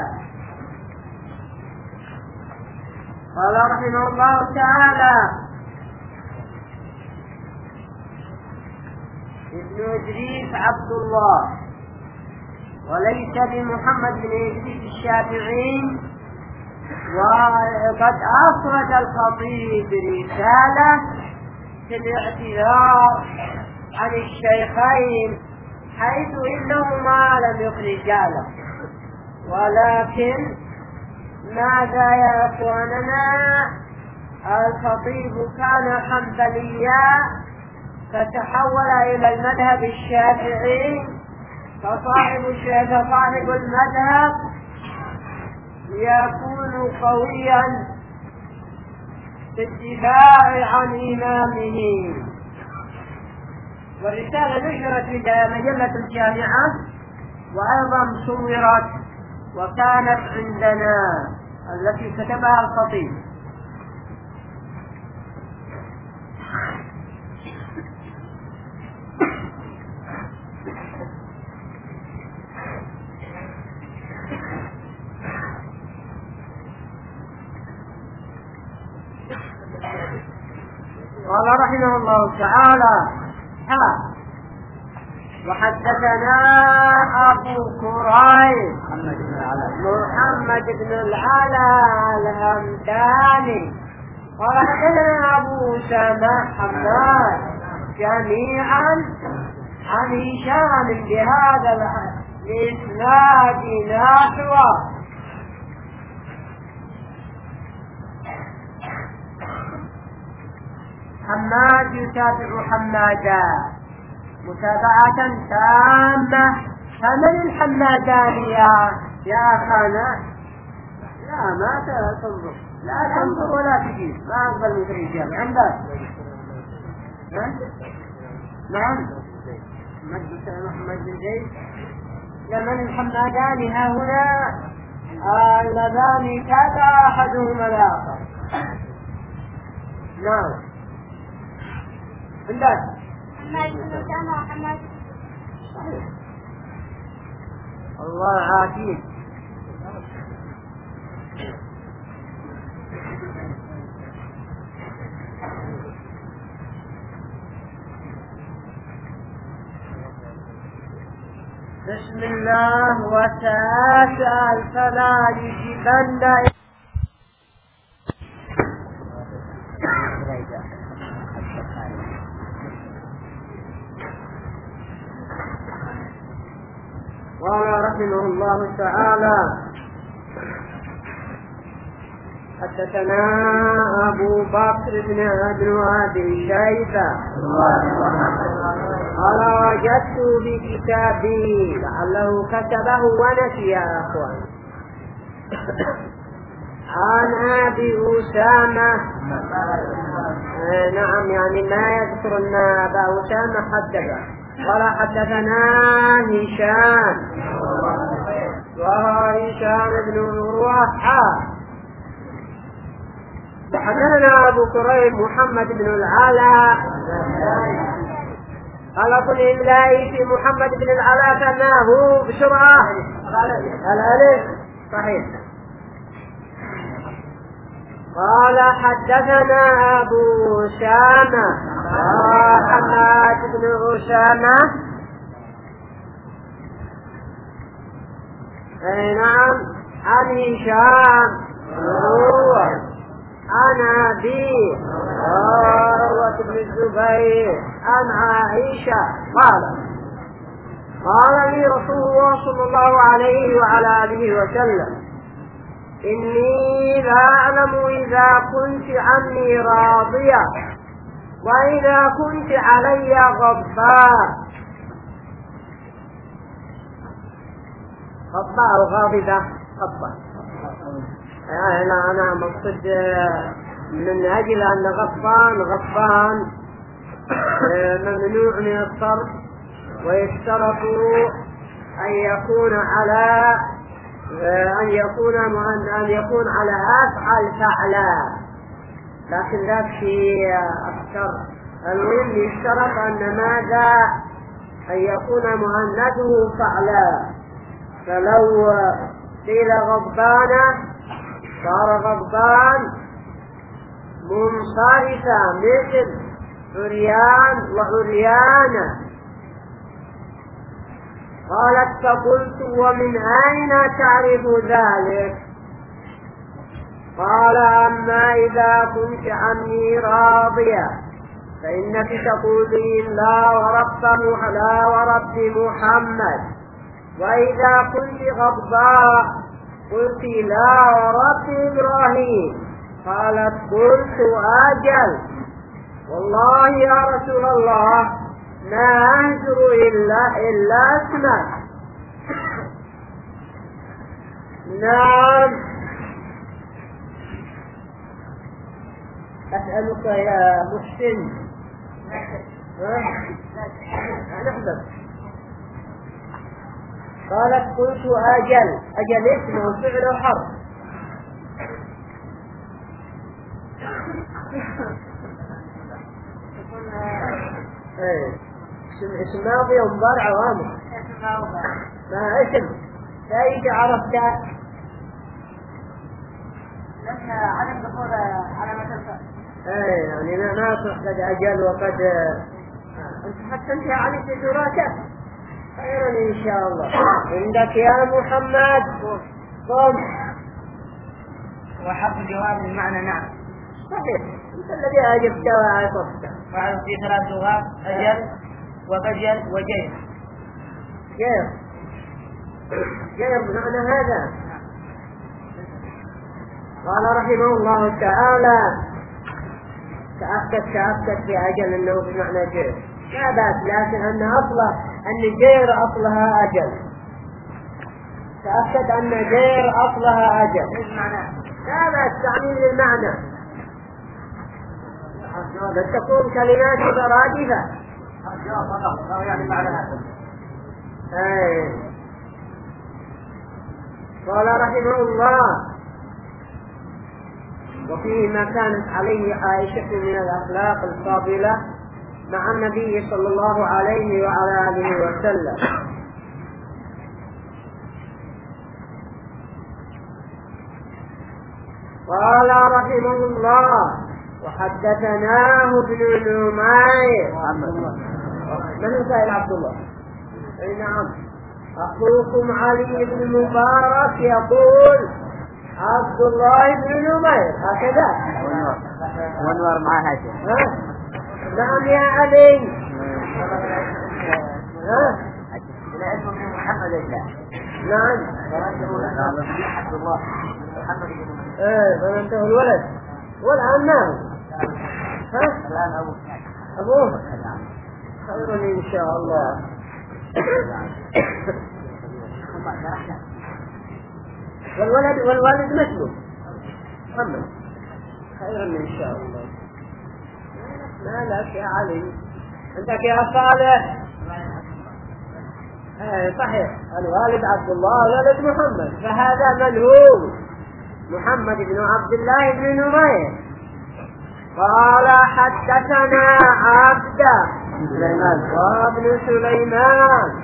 A: قال رحمه الله تعالى: ابن إدريس عبد الله، وليس بمحمد بن إدريس الشافعي. وقد أخرج الخطيب رسالة في الاعتذار عن الشيخين، حيث إنهما لم يخرجا له. ولكن ماذا يا أخواننا؟ الخطيب كان حنبليا فتحول إلى المذهب الشافعي، فصاحب المذهب يكون قويا في الدفاع عن إمامه. والرسالة نشرت في مجلة الجامعة، وأيضا صورت وكانت عندنا التي كتبها الخطيب. قال رحمه الله تعالى: وحدثنا أبو كريب محمد بن العلاء الهمداني قال حدثنا أبو أسامة حماد جميعا عن هشام بهذا الإسناد نحوه. حماد يتابع حمادا متابعة تامة. فمن الحمادان يا أخانا؟ لا ما تنظر، لا تنظر ولا تجيب، ما أقبل مثل الإجابة. عندك؟ نعم محمد بن زيد. لمن الحمادان ها هنا؟ اللذان كذا أحدهما الآخر. نعم عندك؟
D: حماد بن أسامة وحماد.
A: صحيح. الله عافيك. بسم الله. وسأسأل فلا يجبن. قال رحمه الله تعالى: حدثنا أبو بكر بن أبي شيبة قال: وجدت بكتابي، لعله كتبه ونسي يا أخوان، عن أبي أسامة. نعم يعني ما يذكر أن أبا أسامة حدثه. قال: حدثنا هشام، وهو هشام بن عروة. حدثنا أبو كريب محمد بن العلاء. قال: قل الله في محمد بن العلاء كأنه بسرعة الألف صحيح. قال: حدثنا أبو أسامة حماد بن أسامة. نعم عن هشام عن أبي عروة بن الزبير عن عائشة قال لي رسول الله صلى الله عليه وعلى آله وسلم: إني لا أعلم إذا كنت عني راضية وإذا كنت علي غضبان. غضبة أو غاضبة غضبة. أنا مقصد من أجل أن غضبان ممنوع من الصرف، ويشترط أن يكون على أفعل فعلا، لكن ذاك في أكثر. المهم يشترط أن ماذا؟ أن يكون مؤنثه فعلا. فلو قيل غضبان صار غضبان منصرفا مثل عريان وعريانة. قالت فقلت ومن أين تعرف ذلك؟ قال أما إذا كنت عني راضية فإنك تقولين لا ورب محمد، وإذا كنت غضباء قلت لا ورب إبراهيم. قالت قلت أجل والله يا رسول الله ما أهجر إلا اسمك. نعم. أسألك يا محسن نحضر. قالت قلت أجل اسمه فعل حرف. اسم ماضي ومضارع وامر. ما اسم كيف عرفت؟
B: لأن عدم دخول علامة الفعل.
A: يعني ما قد أجل وقد أنت حتى أنت عليك دراسة. خيرا إن شاء الله. عندك يا محمد قم.
B: وحرف الجواب بمعنى نعم.
A: صحيح، أنت الذي أجبت وعرفت.
B: وعرف في 3 لغات: أجل وبجل وجير.
A: جير بمعنى هذا. قال رحمه الله تعالى تأكد في أجل أنه بمعنى جير، لا بأس، لكن أن جير أصلها أجل. تأكد أن جير أصلها أجل، لا بأس، تعميل للمعنى. بل تكون كلمات مترادفة.
B: يعني معنى هذا.
A: قال رحمه الله وفيه ما كانت عليه عائشة من الأخلاق الفاضلة مع النبي صلى الله عليه وعلى آله وسلم. قال رحمه الله وحدثناه ابن نمير. من سائل عبد الله؟ أي نعم. أخوكم علي بن المبارك يقول عبد الله بن نمير هكذا.
C: ونور معها شيء.
A: نعم يا علي.
B: لا اسمه محمد الله.
A: نعم.
B: عبد الله محمد بن نمير.
A: فمنته الولد والآن نعم.
B: الآن
A: أبوه خير إن شاء الله. والوالد مثله محمد خير إن شاء الله. ما لك يا علي؟ عندك يا صالح؟ صحيح، الوالد عبد الله ولد محمد، فهذا من هو؟ محمد بن عبد الله بن نمير. قال حدثنا عبده وابن سليمان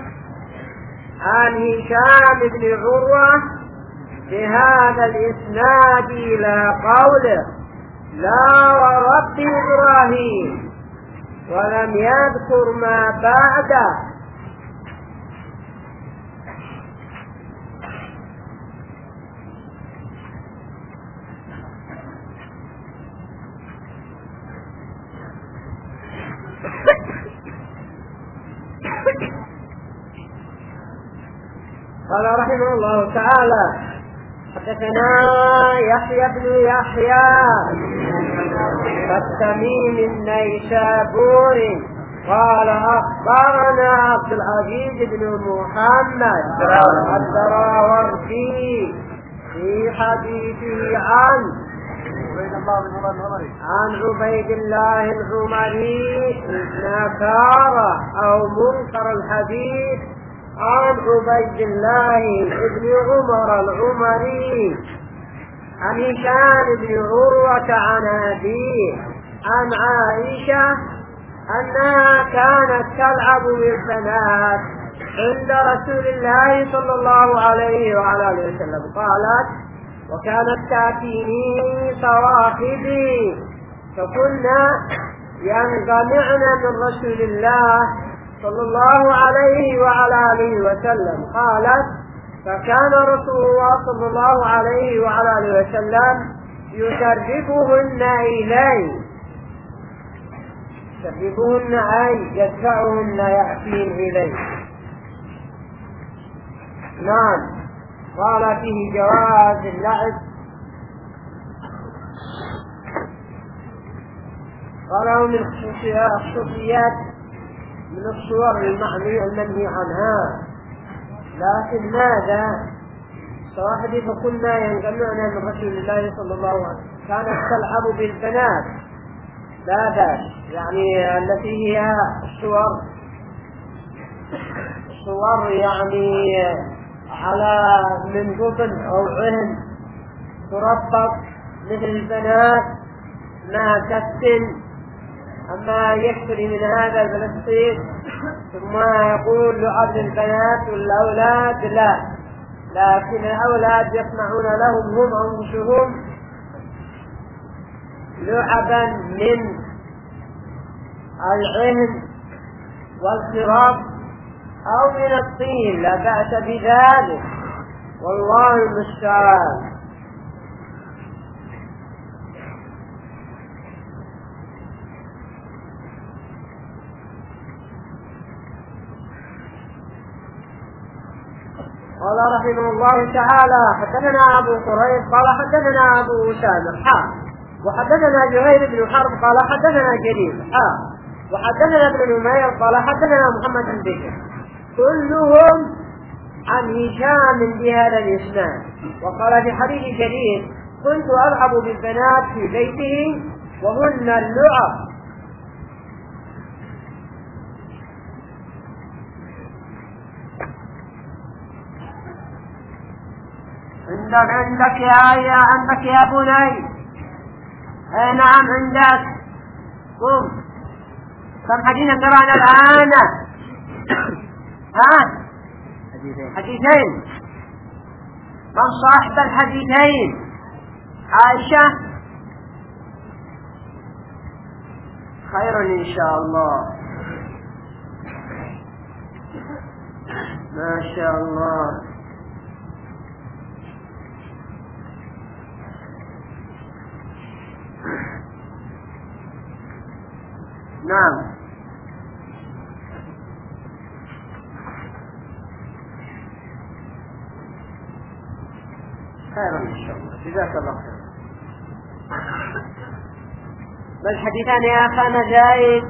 A: عن هشام بن عروة بهذا الإسناد إلى قوله لا ورب إبراهيم، ولم يذكر ما بعده. قال رحمه الله تعالى حدثنا يحيى بن يحيى التميمي النيسابوري قال أخبرنا عبد العزيز بن محمد الدراوردي في حديثه عن عبيد الله العمري نكارة أو منكر الحديث عن عبيد الله بن عمر العمري عن هشام بن عروة عن أبيه عن عائشة أنها كانت تلعب بالبنات عند رسول الله صلى الله عليه وعلى آله وسلم. قالت: وكانت تأتيني صواحبي فكنا ينقمعن من رسول الله صلى الله عليه وعلى آله وسلم. قالت: فكان رسول الله صلى الله عليه وعلى آله وسلم يشرفهن إليه، يشرفهن أي يدفعهن يأتين إليه. نعم. قال: فيه جواز اللعب. قالوا من خصوصيات من الصور المنهي عنها، لكن ماذا؟ صواحبي فكنا ينقمعن من رسول الله صلى الله عليه وسلم. كانت تلعب بالبنات، لا بأس، يعني التي هي الصور يعني على من جبن أو عهن تربط مثل البنات ما تفتن. أما يشتري من هذا البلاستيك ثم يقول لعب البنات والأولاد لا، لكن الأولاد يصنعون لهم هم أنفسهم لعبا من العهن والخراب أو من الطين، لا بأس بذلك، والله المستعان. قال رحمه الله تعالى: حدثنا أبو قريب قال حدثنا أبو أسامة وحدثنا زهير بن حرب قال حدثنا جرير وحدثنا ابن نمير قال حدثنا محمد بن بشر كلهم عن هشام بهذا الإسناد. وقال في حديث جرير: كنت ألعب بالبنات في بيته وهن اللعب. عندك يا بني. نعم عندك. قم. كم حديثا قرأنا الآن؟ حديثين. من صاحب الحديثين؟ عائشة. خير إن شاء الله. ما شاء الله. نعم. خير إن شاء الله. جزاك الله خير. ما الحديثان يا أخانا زايد؟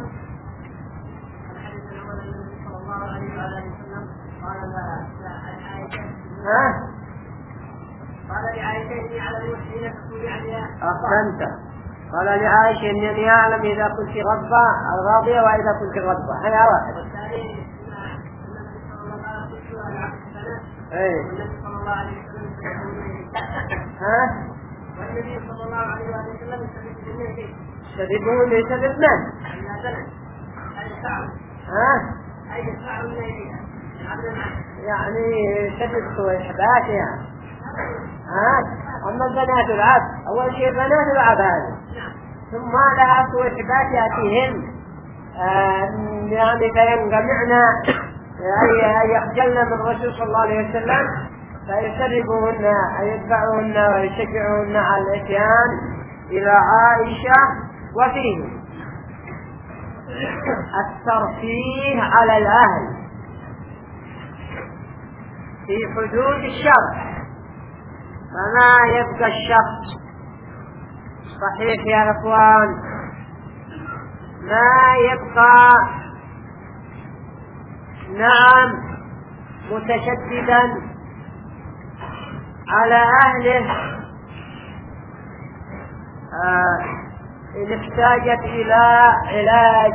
B: قال لعائشة إني على المحسنين تقول عليها.
A: أحسنت. قال لعائشة إني أعلم إذا كنت راضية وإذا كنت غضبة. هيا واحد.
B: والثاني والنبي صلى الله عليه وسلم
A: يستذبون ليستذب من؟ يعني يستذب سويحبات يعني. أما البنات العب، أول شيء بنات العب هذه، ثم لها سويحبات يأتيهن يعني فينقمعن أي يخجلن من الرسول صلى الله عليه وسلم فيسربهن يدفعهن ويشجعهن على الاتيان إلى عائشة. وفيه الترفيه على الأهل في حدود الشرع، فما يبقى الشخص صحيح يا إخوان، ما يبقى نعم متشددا على أهله إن احتاجت إلى علاج.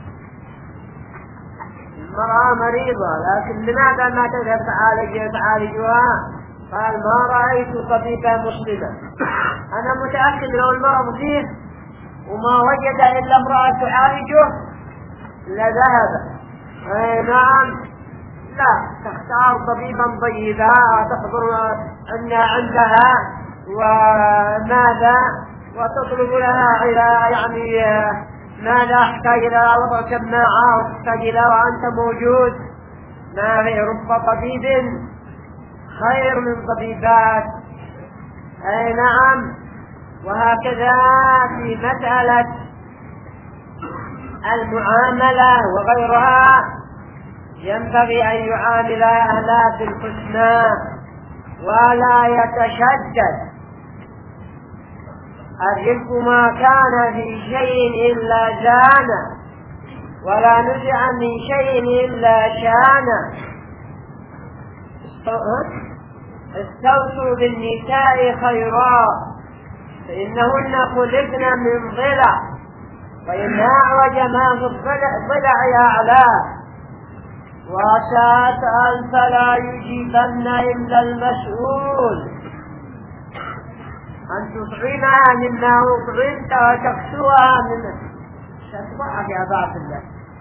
A: المرأة مريضة لكن لماذا ما تذهب تعالجها؟ قال ما رأيت طبيبا مسلما. أنا متأكد لو المرض فيه وما وجد إلا امرأة تعالجه لذهب. نعم لا تختار طبيبا ضيبا تحضر عندها وماذا وتطلب لها يعني ماذا احتاج الى وضع سماعة واحتاج الى وانت موجود. ما في رب طبيب خير من طبيبات. نعم. وهكذا في مسألة المعاملة وغيرها ينبغي أن يعامل أهلها بالحسنى ولا يتشدد. الرزق ما كان في شيء إلا زانه ولا نزع من شيء إلا شانه. استوصوا بالنساء خيرا فإنهن خلقن من ضلع وإن أعوج ما في الضلع أعلاه وسأسأل فلا يجيبن إلا المسؤول. أن تطعمها مما أطعمت وتكسوها من تتبعك يا بعض الله.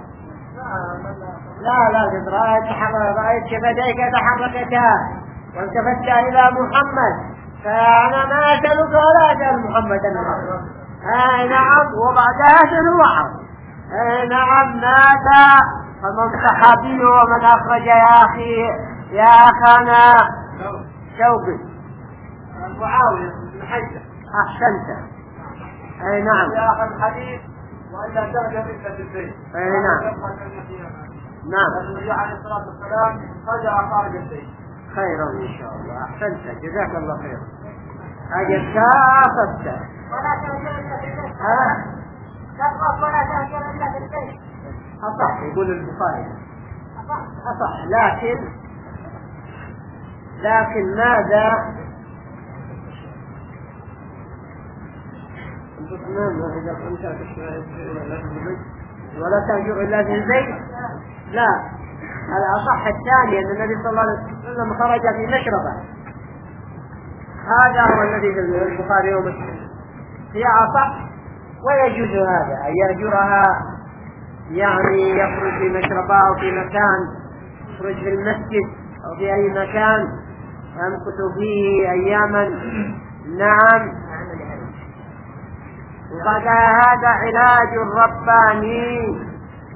A: لا رأيت شفتيك تحركتا والتفت إلى محمد فأنا ما أسألك ولا أسأل محمدا. نعم. وبعدها سنوعه. نعم. ماذا فمن صحابي ومن أخرج يا أخي يا أخانا شوقي
B: معاوية بن حيدة.
A: أحسنت. نعم.
B: يا أخي الحديث وإلا ترجم إلا بالبيت.
A: نعم. نعم.
B: النبي عليه الصلاة والسلام رجع خارج البيت.
A: خيرا إن شاء الله. أحسنت جزاك الله خير. أجل كافت.
D: ولا تهجر إلا في البيت. تقف ولا تهجر إلا في البيت.
A: أصح يقول البخاري. أصح لكن ماذا ولا تهجر إلا في البيت؟ لا. الأصح الثاني أن النبي صلى الله عليه وسلم خرج في مشربه. هذا هو الذي في البخاري ومسلم. هي أصح ويجوز هذا أن يهجرها يعني يخرج في مشربه أو في مكان يخرج في المسجد أو في أي مكان يمكث فيه أياما. نعم. وبعد هذا علاج رباني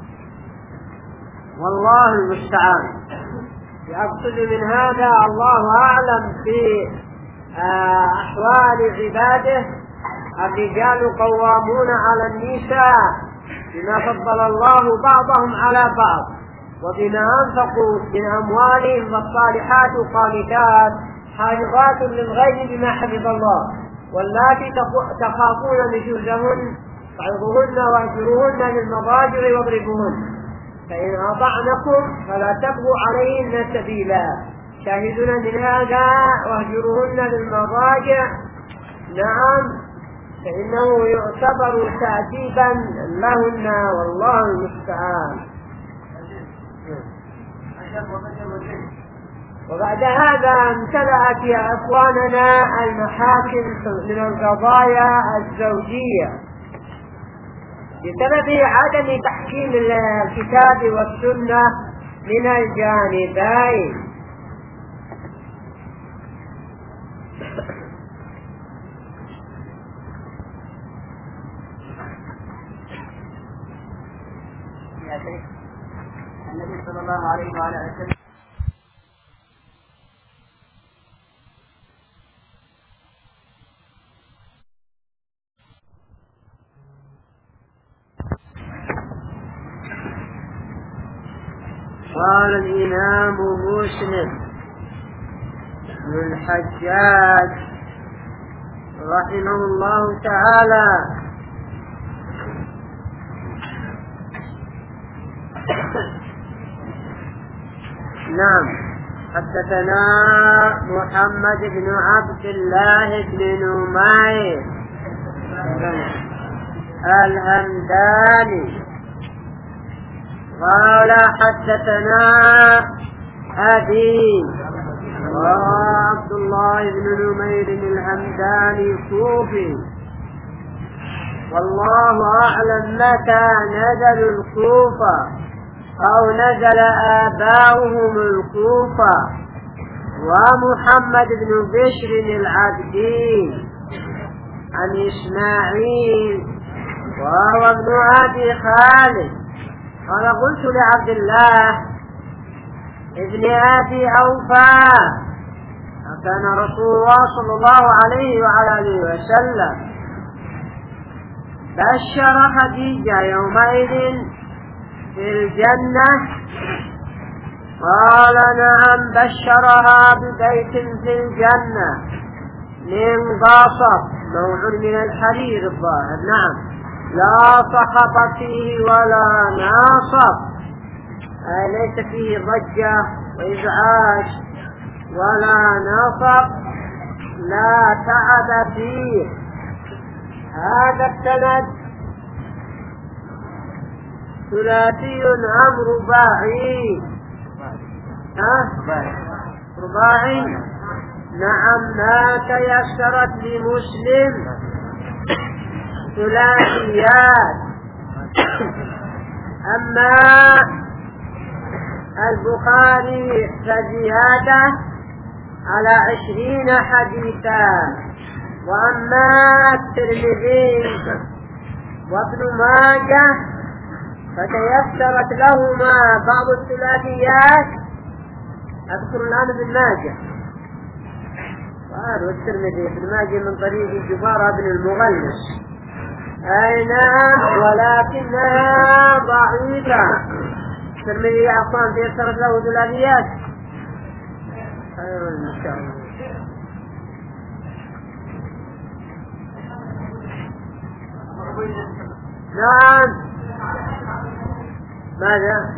A: والله المستعان. يقصد من هذا الله أعلم في أحوال عباده. الرجال قوامون على النساء بما فضل الله بعضهم على بعض وبما أنفقوا من أموالهم فالصالحات قانتات حافظات للغيب بما حفظ الله واللاتي تخافون نشوزهن فعظوهن واهجروهن للمضاجع واضربوهن فإن أطعنكم فلا تبغوا عليهن سبيلا. شاهدون من هذا واهجروهن للمضاجع. نعم. فإنه يعتبر تأديبا لهن والله المستعان. وبعد هذا امتلأت يا أخواننا المحاكم من القضايا الزوجية بسبب عدم تحكيم الكتاب والسنة من الجانبين.
B: النبي صلى الله عليه وعلى آله وسلم
A: قال الإمام مسلم بن الحجاج رحمه الله تعالى نعم. حدثنا محمد بن عبد الله بن نمير الهمداني قال حدثنا أبي وعبد الله بن نمير الهمداني الكوفي، والله أعلم متى نزل الكوفة أو نزل آباؤهم الكوفة. ومحمد بن بشر العبدي عن إسماعيل وهو ابن أبي خالد قال قلت لعبد الله ابن أبي أوفى كان رسول الله صلى الله عليه وعلى آله وسلم بشر خديجة يومئذ في الجنة؟ قال نعم، بشرها ببيت في الجنة من قاصب، نوع من الحرير الظاهر، نعم، لا صخب فيه ولا ناصب، ليس فيه ضجة وإزعاج ولا نصب، لا تعب فيه. هذا السند ثلاثي أم رباعي؟ رباعي، نعم، ما تيسرت لمسلم ثلاثيات. أما البخاري فزيادة على 20 حديثا، وأما الترمذي وابن ماجه فتيسرت لهما بعض الثلاثيات. أذكر الآن ابن ماجه والترمذي، ابن ماجه من طريق جبارة بن المغلس، أي نعم، ولكنها ضعيفة. الترمذي أصلا تيسرت له ثلاثيات. خير إن شاء الله. نعم، ماذا؟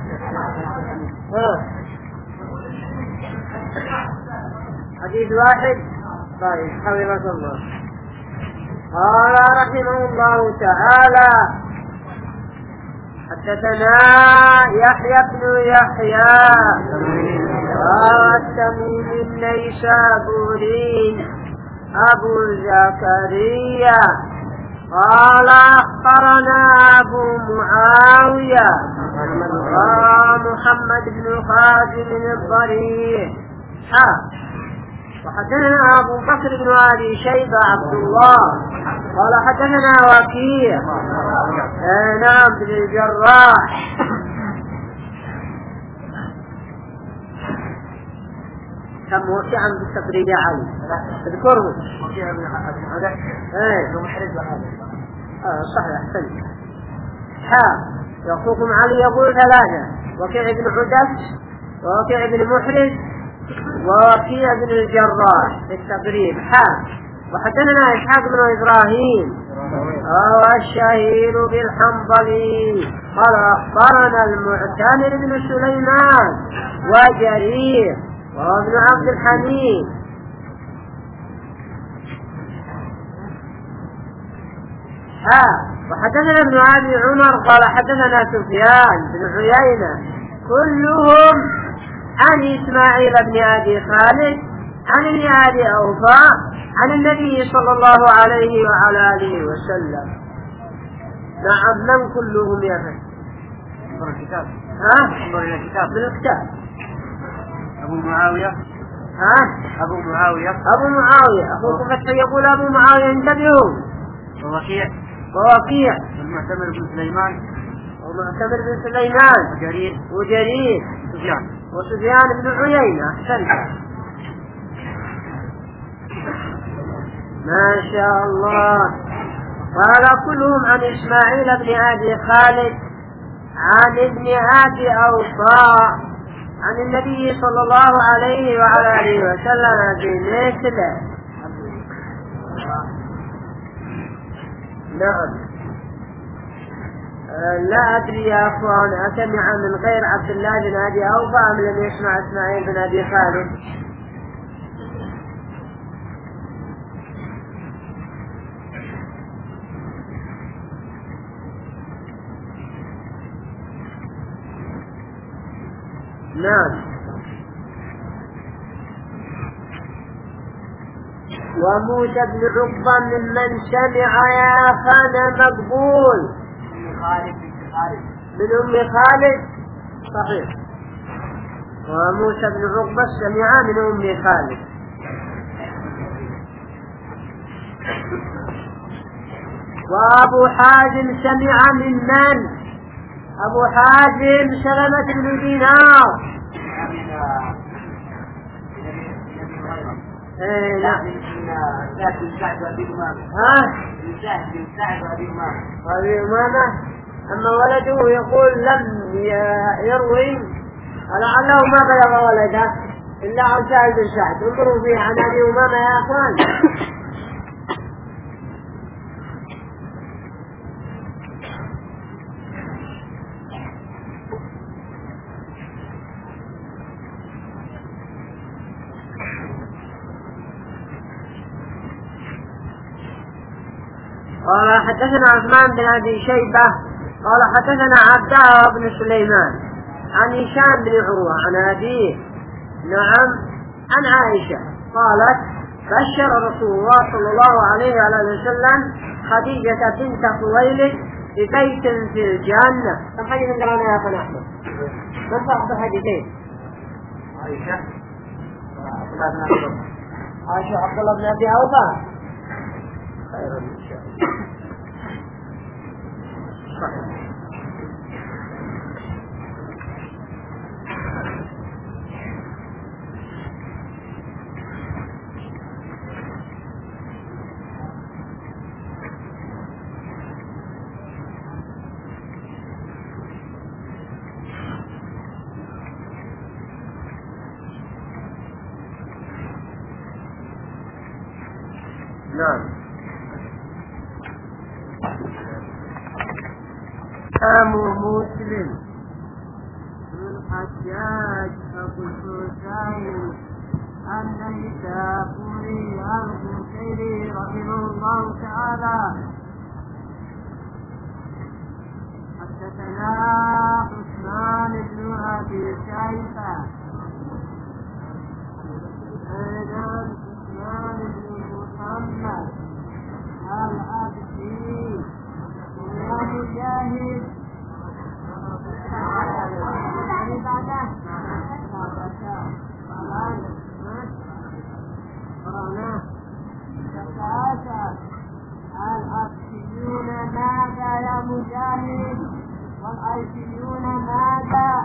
A: حديث واحد. طيب، حفظك الله. قال رحمه الله تعالى حدثنا يحيى بن يحيى التميمي النيسابوري أبو زكريا قال أخبرنا أبو معاوية محمد بن خازم الضريح وحدثنا أبو بكر بن أبي شيبة عبد الله قال حدثنا وكيع نعم بن الجراح كم وكيعا بالتقريب يا علي اذكره.
B: وكيع بن محرز
A: صحيح أحسنت. يخوكم علي يقول ثلاثة: وكيع بن حدث ووكيع بن محرز ووكيع بن الجراح في التقريب. وحدثنا إسحاق بن إبراهيم الشهير بالحنظلي قال أخبرنا المعتمر بن سليمان وجرير وهو ابن عبد الحميد وحدثنا ابن أبي عمر قال حدثنا سفيان بن عيينة كلهم عن إسماعيل بن أبي خالد عن ابن أبي أوفى عن النبي صلى الله عليه وعلى آله وسلم. نعم، من كلهم يا أخي؟
B: انظر الكتاب.
A: انظر إلى الكتاب. من الكتاب.
B: أبو معاوية. أبو معاوية.
A: أبو معاوية. أخوكم فتح يقول أبو معاوية، انتبهوا.
B: ووكيع.
A: والمعتمر
B: بن سليمان.
A: وجرير. وسفيان بن عيينة. أحسنت. ما شاء الله. قال كلهم عن إسماعيل بن أبي خالد عن ابن أبي أوفى عن النبي صلى الله عليه وعلى آله وسلم بمثله. نعم. لا أدري يا أخوان أسمع من غير عبد الله بن أبي أوفى أم لم يسمع إسماعيل بن أبي خالد؟ نعم. وموسى بن عقبة ممن سمع يا أخانا مقبول من أم خالد صحيح. وموسى بن عقبة سمع من أم خالد. وأبو حازم سمع من من؟ أبو حازم سلمة بن دينار. أبي أمامة أما ولده يقول لم يروي لعله ما بلغ ولده إلا عن سعد بن سعد. انظروا فيه عن أبي أمامة يا أخوان. قال حدثنا عثمان بن أبي شيبة قال حدثنا عبد بن سليمان عن هشام بن عروة عن أبيه نعم عن عائشة قالت بشر رسول الله صلى الله عليه وسلم خديجة بنت خويلد ببيت في الجنة. كم حديث قرانا يا أخي أحمد؟ من صاحب الحديثين؟ عائشة عبد الله بن أبي أوفى. خير إن شاء الله. نعم. مسلم الحجاج أبو الحسين النيسابوري القشيري رحمه الله تعالى حدثنا عثمان بن أبي شيبة عثمان بن محمد العبدي ومجاهد العبديون ماذا يا مجاهد والعيسيون ماذا؟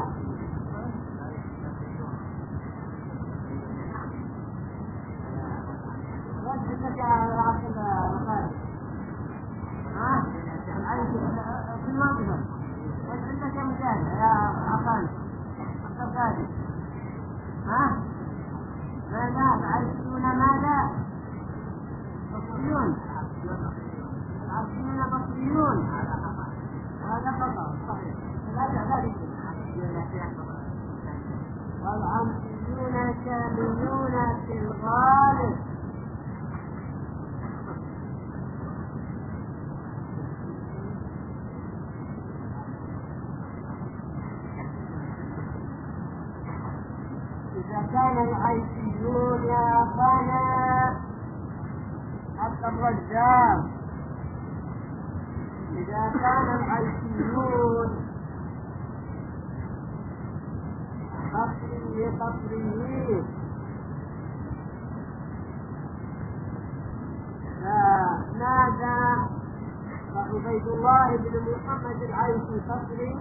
A: في المنطقة عندك يا مجاهد يا عفان الصفادي ماذا العيسيون ماذا؟ بصريون العيسيون بصريون هذا خطأ صحيح والعمسيون شاملون في الغالب. إذا كان العيسيون يا أخانا حتى الرجال إذا كان العيسيون قصريين فماذا عبيد الله بن محمد العيسي قصري؟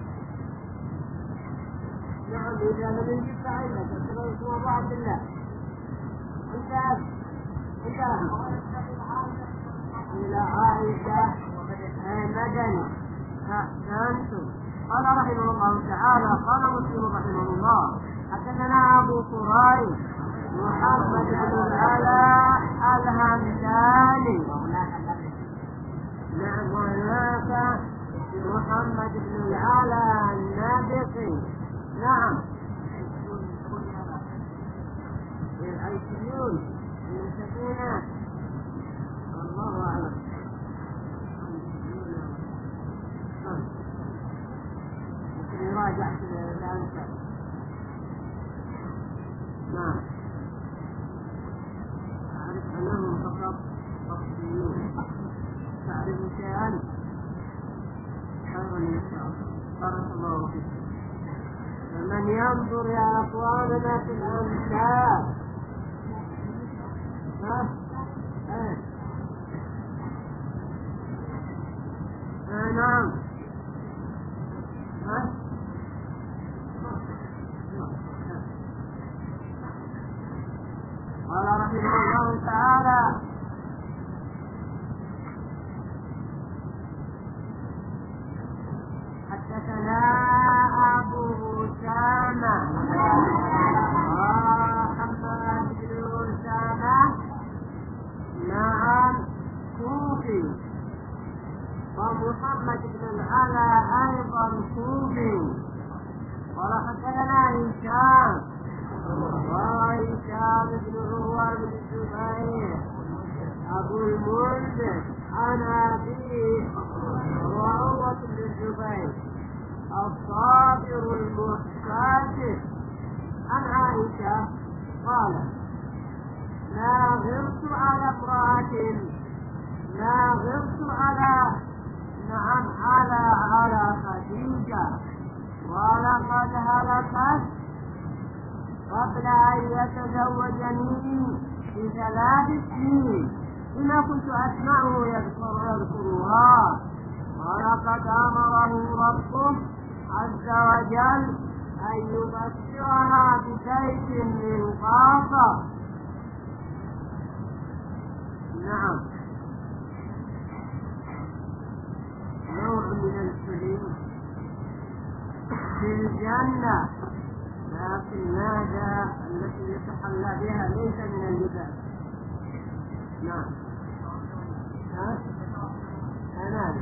A: نعم إذا لم يجب فعلك اسمه أبو عبد الله انت إلى عائشة مدني أنتم. قال رحمه الله تعالى قال مسلم رحمه الله حدثنا أبو كريب محمد بن العلاء الهمداني نعم وهناك محمد يعرف شيئا خير إن شاء الله. بارك الله فيكم. فمن ينظر يا أخواننا في الأمثال نعم قال رحمه الله تعالى حدثنا أبو أسامة محمد بن أسامة نعم كوفي ومحمد بن العلا أيضا كوفي قال حدثنا هشام وهشام بن عروة بن الزبير أبو المنذر عن أبيه وعروة بن الزبير الصابر المحتسب عن عائشة قالت لا غرت على امرأة لا غرت على خديجة ولقد هلكت قبل أن يتزوجني ب3 سنين بما كنت أسمعه يذكرها ولقد أمره ربه عز وجل أن يبشرها ببيت من قاصة. نعم نوع من الحلم في الجنة لكن ماذا التي يتحلى بها ليس من اللباس. نعم أنا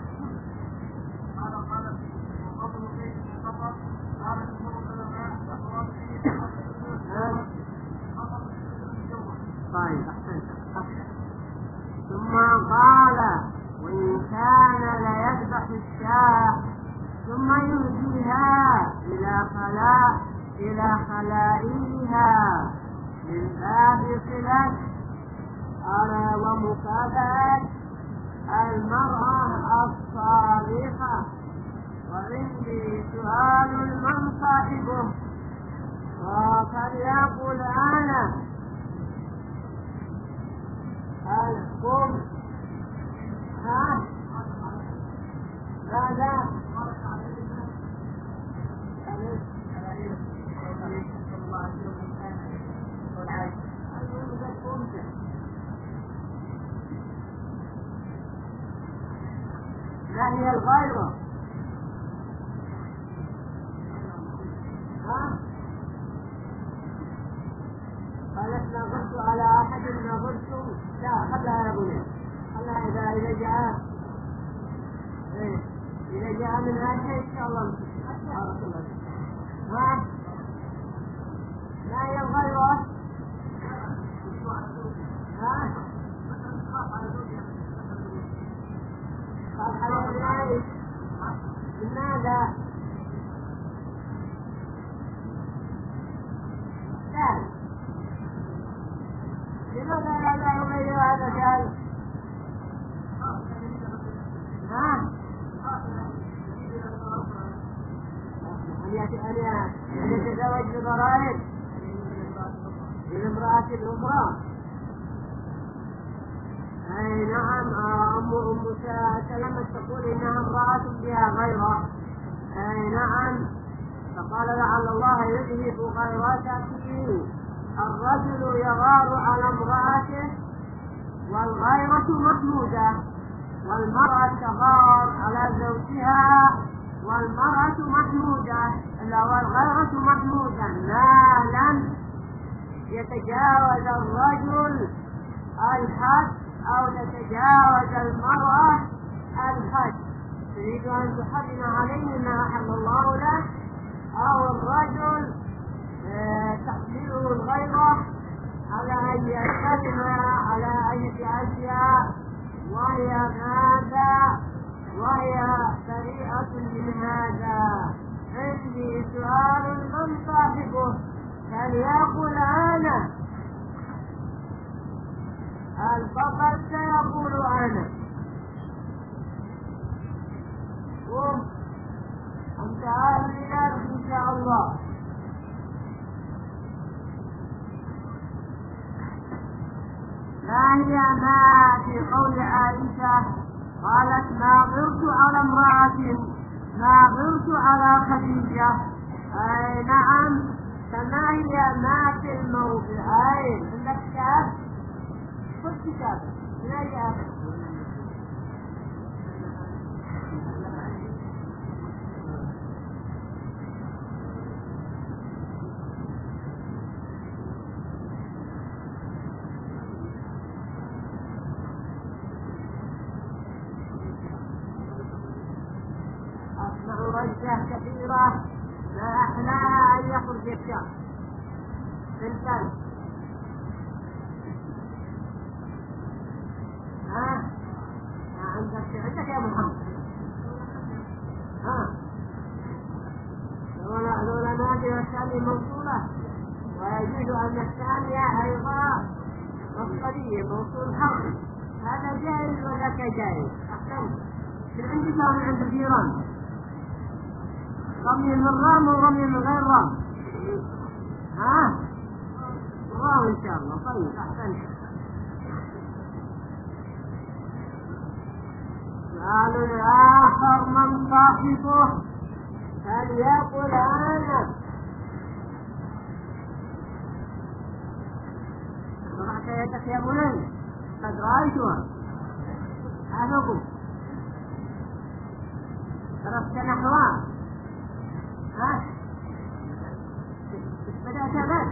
A: طيب ثم قال وإن كان ليذبح الشاة ثم يهديها إلى خلائها من باب صلة ألا ومكافأة المرأة الصالحة. وعندي سؤال من صاحبه فليقل أنا الحكم ماذا ما هي الغيرة؟ قالت نظرت على أحد نظرت لا خلها يا بني خلها إذا جاء منها شيء إن شاء الله ما هي الغيرة؟ قال على لماذا؟ لا لماذا لا يغير هذا الشيء؟ أن يتزوج بضرائب من امرأة أخرى. أي نعم أم سلمة تقول إنها امرأة بها غيرة. أي نعم فقال لعل الله يذهب غيرته. الرجل يغار على امرأته والغيرة محمودة والمرأة تغار على زوجها والمرأة محمودة والغيرة محمودة ما لم يتجاوز الرجل الحد أو تتجاوز المرأة الحد. تريد أن تحرم عليه ما أحل الله له أو الرجل تحمله الغيرة على أن يتكلم على أي أشياء وهي ماذا وهي بريئة من هذا. عندي سؤال من صاحبه فليقل أنا. البطل سيقول أنا
D: تعالى بذلك إن شاء الله. ما هي ما في قول عائشة قالت ما غرت على امرأة ما غرت على خديجة؟ أي نعم. فما هي ما في الموضعين؟ عندك كتاب؟ خذ كتاب من أي آخر؟ ضجة كثيرة ما أحلاها أن يخرج الشخص في الفن. عندك يا محمد؟ لولا نادي والثاني موصولة ويجوز أن الثانية أيضا مصدرية موصول حرف. هذا جائز وذاك جائز. أحسنت. في عندي كان عند الجيران رمي من رام ورمي من غير رام. رام إن شاء الله. طيب أحسنت. سؤال آخر من صاحبه فليقل أنا. رفعت يدك يا بني قد رأيتها. أهلكم تركت نحوها. بدأت بس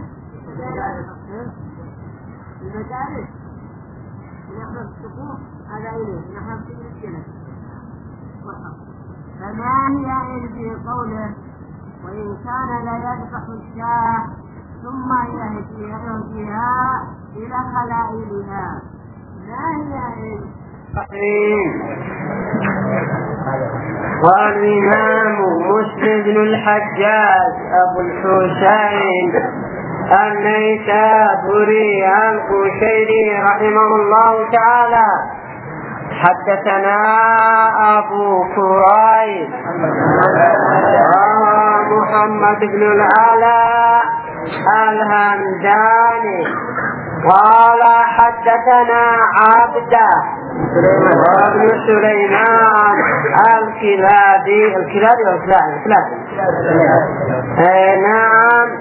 D: المدارس نحن الصفوف هذا إليه نحن في الجنة. فما هي في قوله وإن كان لا يذبح الشاة ثم يهديها إلى خلائلها؟ ما هي
C: قال الإمام مسلم بن الحجاج أبو الحسين النيسابوري القشيري رحمه الله تعالى حدثنا أبو كريب محمد بن العلاء الهمداني قال حدثنا عبده وابن سليمان الكلابي نعم.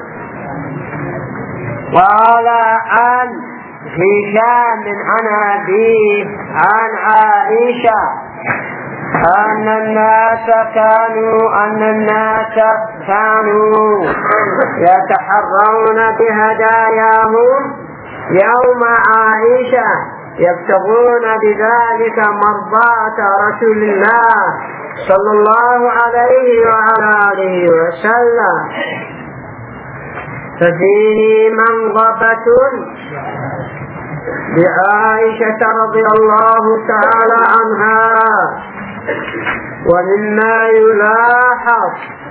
C: قال عن هشام عن أبيه عن عائشة أن الناس كانوا يتحرون بهداياهم يوم عائشة يبتغون بذلك مرضاة رسول الله صلى الله عليه وعلى آله وسلم. ففيه منغبة بعائشة رضي الله تعالى عنها. ومما يلاحظ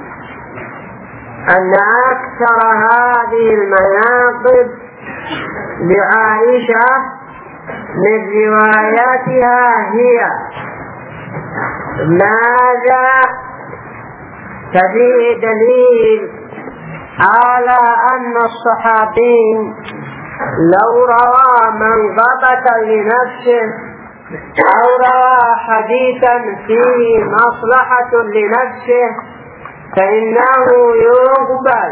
C: أن أكثر هذه المناقب لعائشة من رواياتها هي ماذا؟ ففيه دليل على أن الصحابي لو روى منغبة لنفسه أو روى حديثا فيه مصلحة لنفسه فإنه يقبل.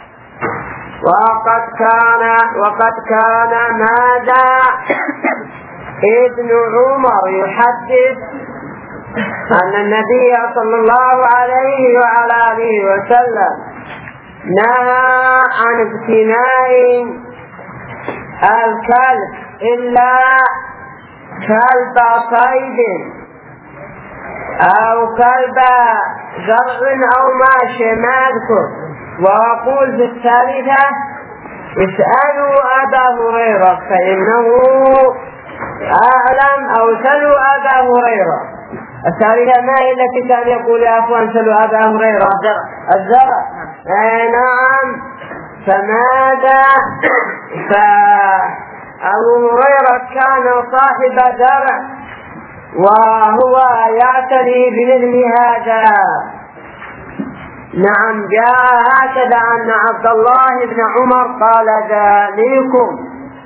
C: وقد كان ماذا ابن عمر يحدث أن النبي صلى الله عليه وعلى آله وسلم نهى عن اقتناء الكلب إلا كلب صيد أو كلب زرع أو ماشي ما أذكر. وأقول في الثالثة اسألوا أبا هريرة فإنه أعلم أو سألوا أبا هريرة. الثالثة ما هي التي كان يقول يا أخوان سألوا أبا هريرة؟ الزرع. نعم. فماذا؟ فأبو هريرة كان صاحب زرع وهو يعتني بمثل هذا نعم جاء هكذا أن عبد الله بن عمر قال ذلكم.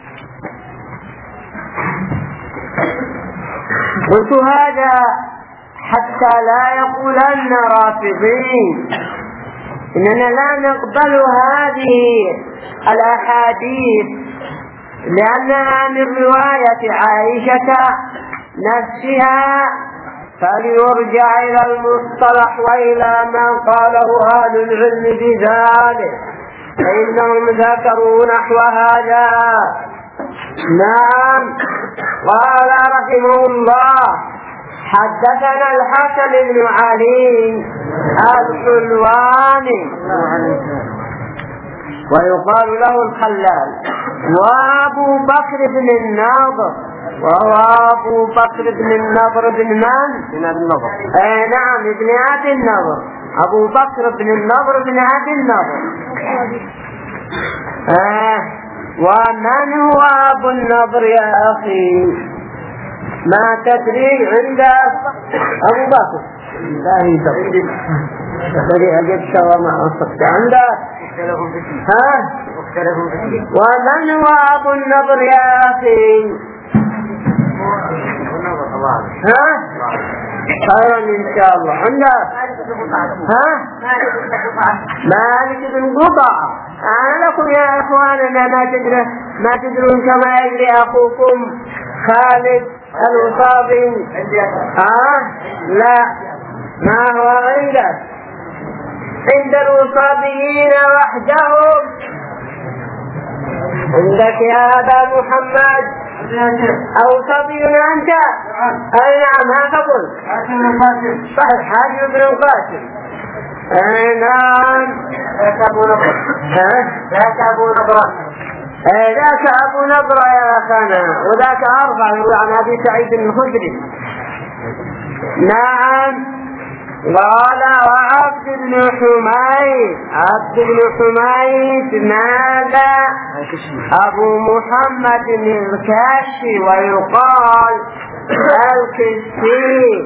C: قلت هذا حتى لا يقولن رافضين إننا لا نقبل هذه الأحاديث لأنها من رواية عائشة نفسها، فليرجع إلى المصطلح وإلى ما قاله أهل العلم بذلك فإنهم ذكروا نحو هذا. نعم. قال رحمه الله حدثنا الحسن بن علي الحلواني ويقال له الخلال، وأبو بكر بن النضر، وهو أبو بكر بن النضر بن من؟
A: بن أبي النضر.
C: نعم ابن أبي النضر، أبو بكر بن النضر بن أبي النضر. ومن هو أبو النضر يا أخي؟ ما تدري عند أبو بكر؟ لا يدري. الذي أجبت وما أصبت عنده. ومن هو أبو النضر يا أخي؟ خيرا إن شاء الله. عندك مالك بن قطع. أنا لكم يا إخواننا ما تدرون كما يدري أخوكم خالد الوصابي. لا ما هو عندك؟ عند الوصابيين وحدهم. عندك يا أبا محمد أو صبي أنت؟ أي نعم هذا قل صحيح حاج بن القاسم. نعم ذاك أبو نضرة. ذاك أبو نضرة يا أخانا، وذاك أربع يروي عن أبي سعيد الخدري. نعم. قال وعبد بن حميد، عبد بن حميد ماذا؟ أبو محمد الكاشي ويقال الكشي،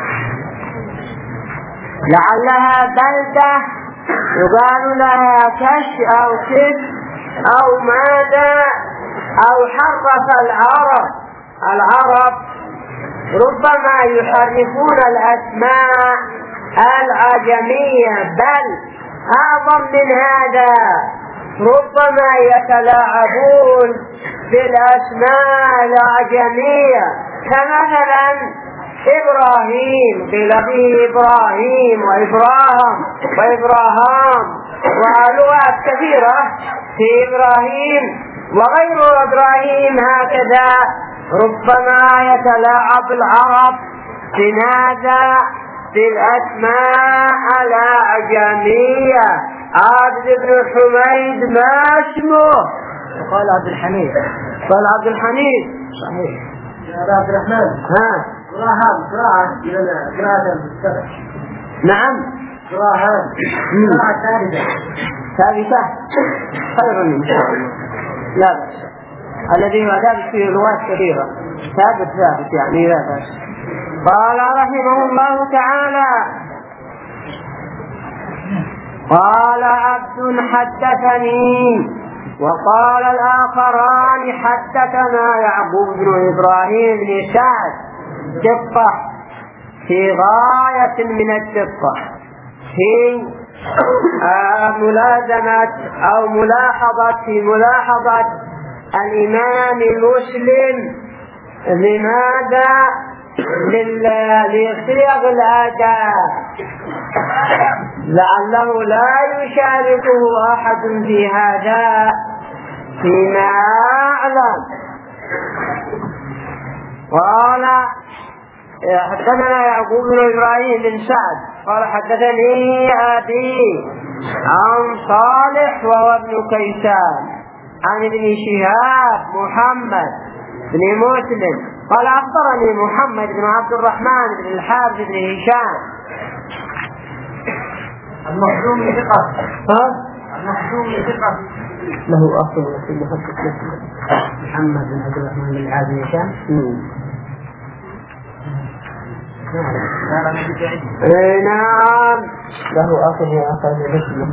C: لعلها بلدة يقال لها كش أو كش أو ماذا أو حرف العرب ربما يحرفون الأسماء العجمية، بل أعظم من هذا ربما يتلاعبون بالأسماء العجمية، كمثلا إبراهيم قيل به إبراهيم وإبراهام وألوات كثيرة في إبراهيم وغير إبراهيم. هكذا ربما يتلاعب العرب بماذا؟ بالأسماء الأعجمية. عبد بن حميد ما اسمه؟
A: قال عبد الحميد.
C: قال عبد الحميد
A: صحيح. يا عبد الرحمن قراءة بالسبع.
C: نعم
A: قراءة
C: ثابتة خير إن شاء الله لا بأس. الذي هو ثابت فيه روايات كثيرة ثابت يعني لا بأس. قال رحمه الله تعالى قال عبد حدثني وقال الآخران حدثنا يعقوب بن إبراهيم بن سعد دقة في غاية من الدقة في ملازمة أو ملاحظة الإمام مسلم لماذا؟ لصيغ الأداء، لعله لا يشاركه أحد في هذا فيما أعلم. قال حدثنا يعقوب بن إبراهيم بن سعد قال حدثني أبي عن صالح وهو ابن كيسان عن ابن شهاب محمد بن مسلم قال أخبرني محمد بن عبد الرحمن بن الحارث بن هشام.
A: المخزومي ثقة. المخزومي ثقة.
C: له أصل في محمد
A: بن عبد الرحمن بن الحارث بن هشام.
C: نعم له أخ يأخذ نسمه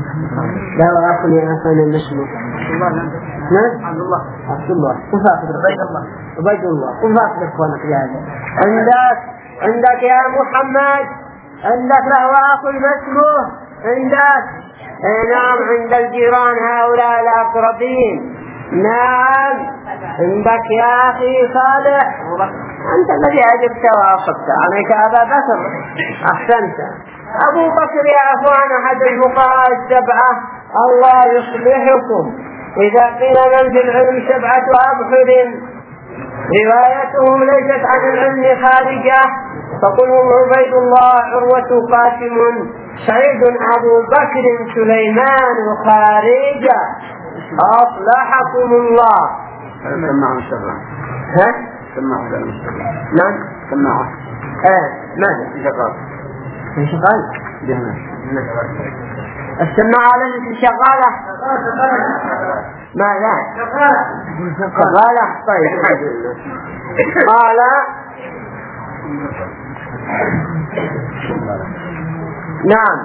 C: نعم عبد الله عبيد الله وفاقد إخوانك يا هذا عندك يا محمد عندك له أخ اسمه عندك نعم عند الجيران هؤلاء الأقربين نعم عندك يا أخي صالح أنت الذي أجبت وأصبت عليك أبا بكر أحسنت أبو بكر يا أخوان أحد الفقهاء السبعة الله يصلحكم إذا قيل من في العلم 7 أبحر روايتهم ليست عن العلم خارجة فقلهم عبيد الله عروة قاسم سعيد أبو بكر سليمان خارجة أصلحكم الله.
E: سمعوا الشرع سمعوا
C: نعم
E: سمعوا
C: ماذا انشغال السماعة التي شغالة ماذا شغالة طيب قال نعم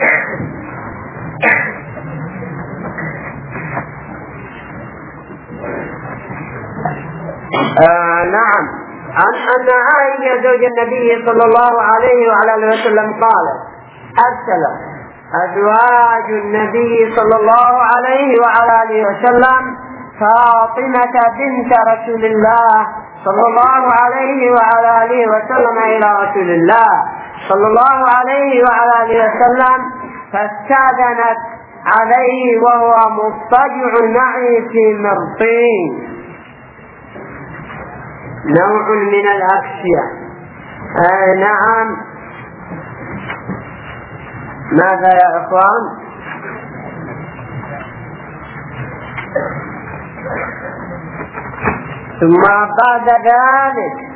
C: نعم أن عائشة زوج النبي صلى الله عليه وعلى آله وسلم قالت أرسل أزواج النبي صلى الله عليه وعلى آله وسلم فاطمة بنت رسول الله صلى الله عليه وعلى آله وسلم إلى رسول الله صلى الله عليه وعلى آله وسلم فاستأذنت عليه وهو مضطجع معي في مرطين نوع من الأكسية نعم ماذا يا إخوان ثم بعد ذلك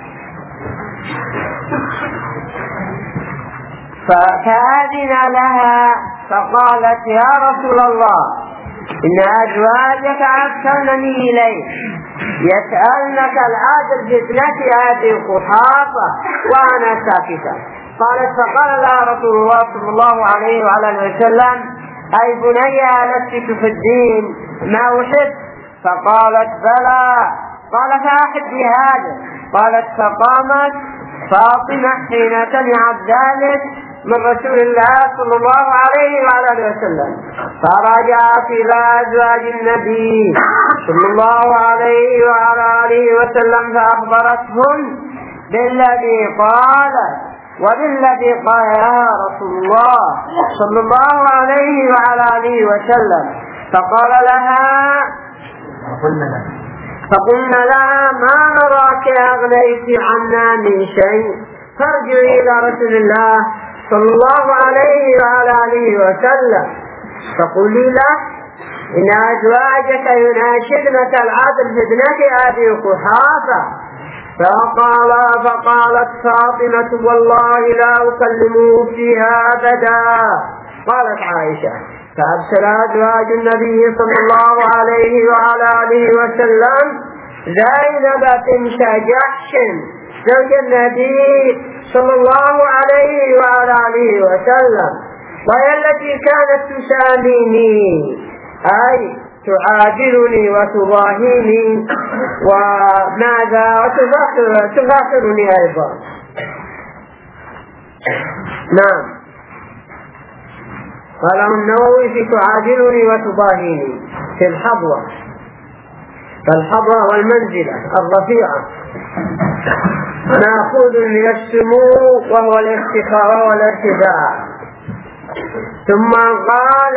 C: فأذن لها فقالت يا رسول الله إن أزواجك أرسلنني إليك يسألنك العادل فتنة هذه قحافة وأنا ساكتة قالت فقال لها رسول الله صلى الله عليه وعلى آله وسلم أي بني ألست في الدين ما أحب فقالت بلى قال فأحب بهذا قالت فقامت فاطمة حين سمعت ذلك من رسول الله صلى الله عليه وعلى آله وسلم فرجعت إلى أزواج النبي صلى الله عليه وعلى آله وسلم فأخبرتهم بالذي قالت وبالذي قال يا رسول الله صلى الله عليه وعلى آله وسلم فقال لها فقلنا لها ما نراك أغنيت عنا من شيء فارجعي إلى رسول الله صلى الله عليه وعلى آله وسلم فقولي له إن أزواجك يناشدنك العدل في ابنة أبي قحافة فقالت فاطمة والله لا أكلمه فيها أبدا قالت عائشة فأرسل أزواج النبي صلى الله عليه وعلى آله وسلم زينب بنت جحش زوج النبي صلى الله عليه وعلى آله وسلم وهي التي كانت تساميني أي تعادلني وتضاهيني وماذا وتفاخرني أيضا نعم قال النووي في تعادلني وتضاهيني في الحظوة فالحظوة والمنزلة الرفيعة مأخوذ من السمو وهو الافتخار والارتفاع ثم قال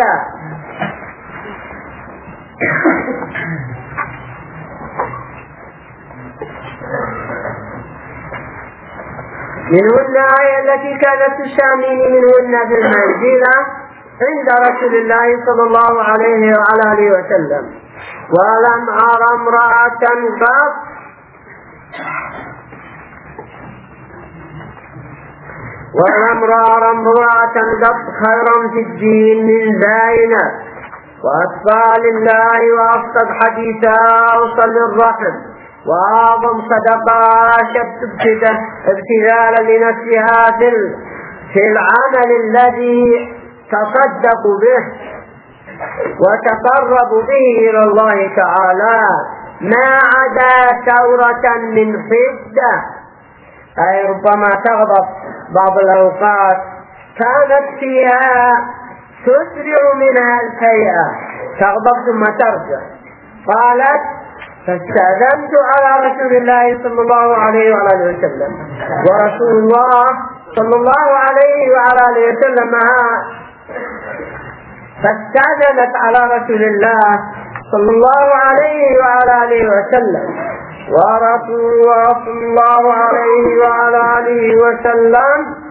C: منهن آية التي كانت تساميني منهن في المنزلة عند رسول الله صلى الله عليه وعلى آله وسلم ولم أرى امرأة قط خيرا في الدين من زينب وأتبع لله وأفقد حديثها وصل الرحم وأعظم صدقة أشد ابتذالا لنفسها في العمل الذي تصدق به وتقرب به إلى الله تعالى، ما عدا ثورة من حدة، أي ربما تغضب بعض الأوقات كانت فيها تسرع منها الهيئة، تغضب ثم ترجع. قالت: فاستأذنت على رسول الله صلى الله عليه وآله وسلم، ورسول الله صلى الله عليه وآله وسلم فاستأذنت على رسول الله صلى الله عليه وآله وسلم، ورسول الله صلى الله عليه وآله وسلم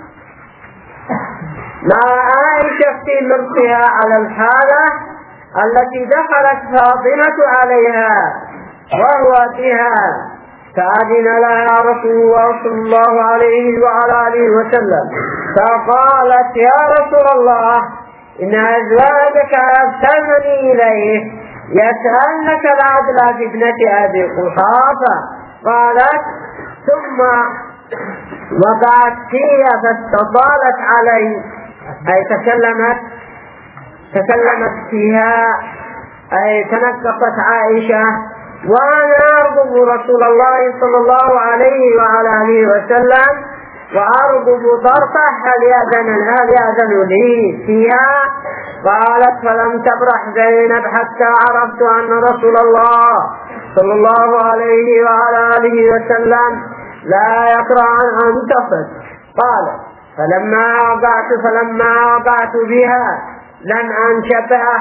C: مع عائشة في ملكها على الحالة التي دخلت فاطمة عليها وهو بها، فأذن لها رسول الله صلى الله عليه وآله وسلم، فقالت: يا رسول الله، إن أزواجك أرسلني إليه يسألنك العدل في ابنة أبي قحافة. قالت: ثم وقعت فيها فاستطالت علي، أي تكلمت فيها، أي تنقصت عائشة، وأنا أرغب رسول الله صلى الله عليه وآله وسلم وأرغب طرفه هل يأذن لي فيها. قالت: فلم تبرح زينب حتى عرفت أن رسول الله صلى الله عليه وآله وسلم لا يكره أن تصل. قالت: فلما وقعت بها لم أنشبها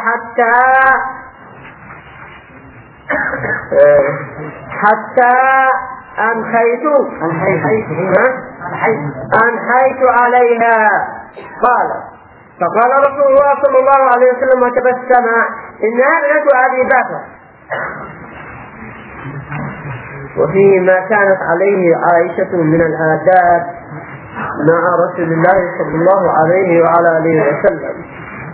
C: حتى أنحيت عليها. فقال رسول الله صلى الله عليه وسلم وتبسم: إنها ابنة أبي بكر. وفيما كانت عليه عائشة من الآداب مع رسول الله صلى الله عليه وآله وسلم.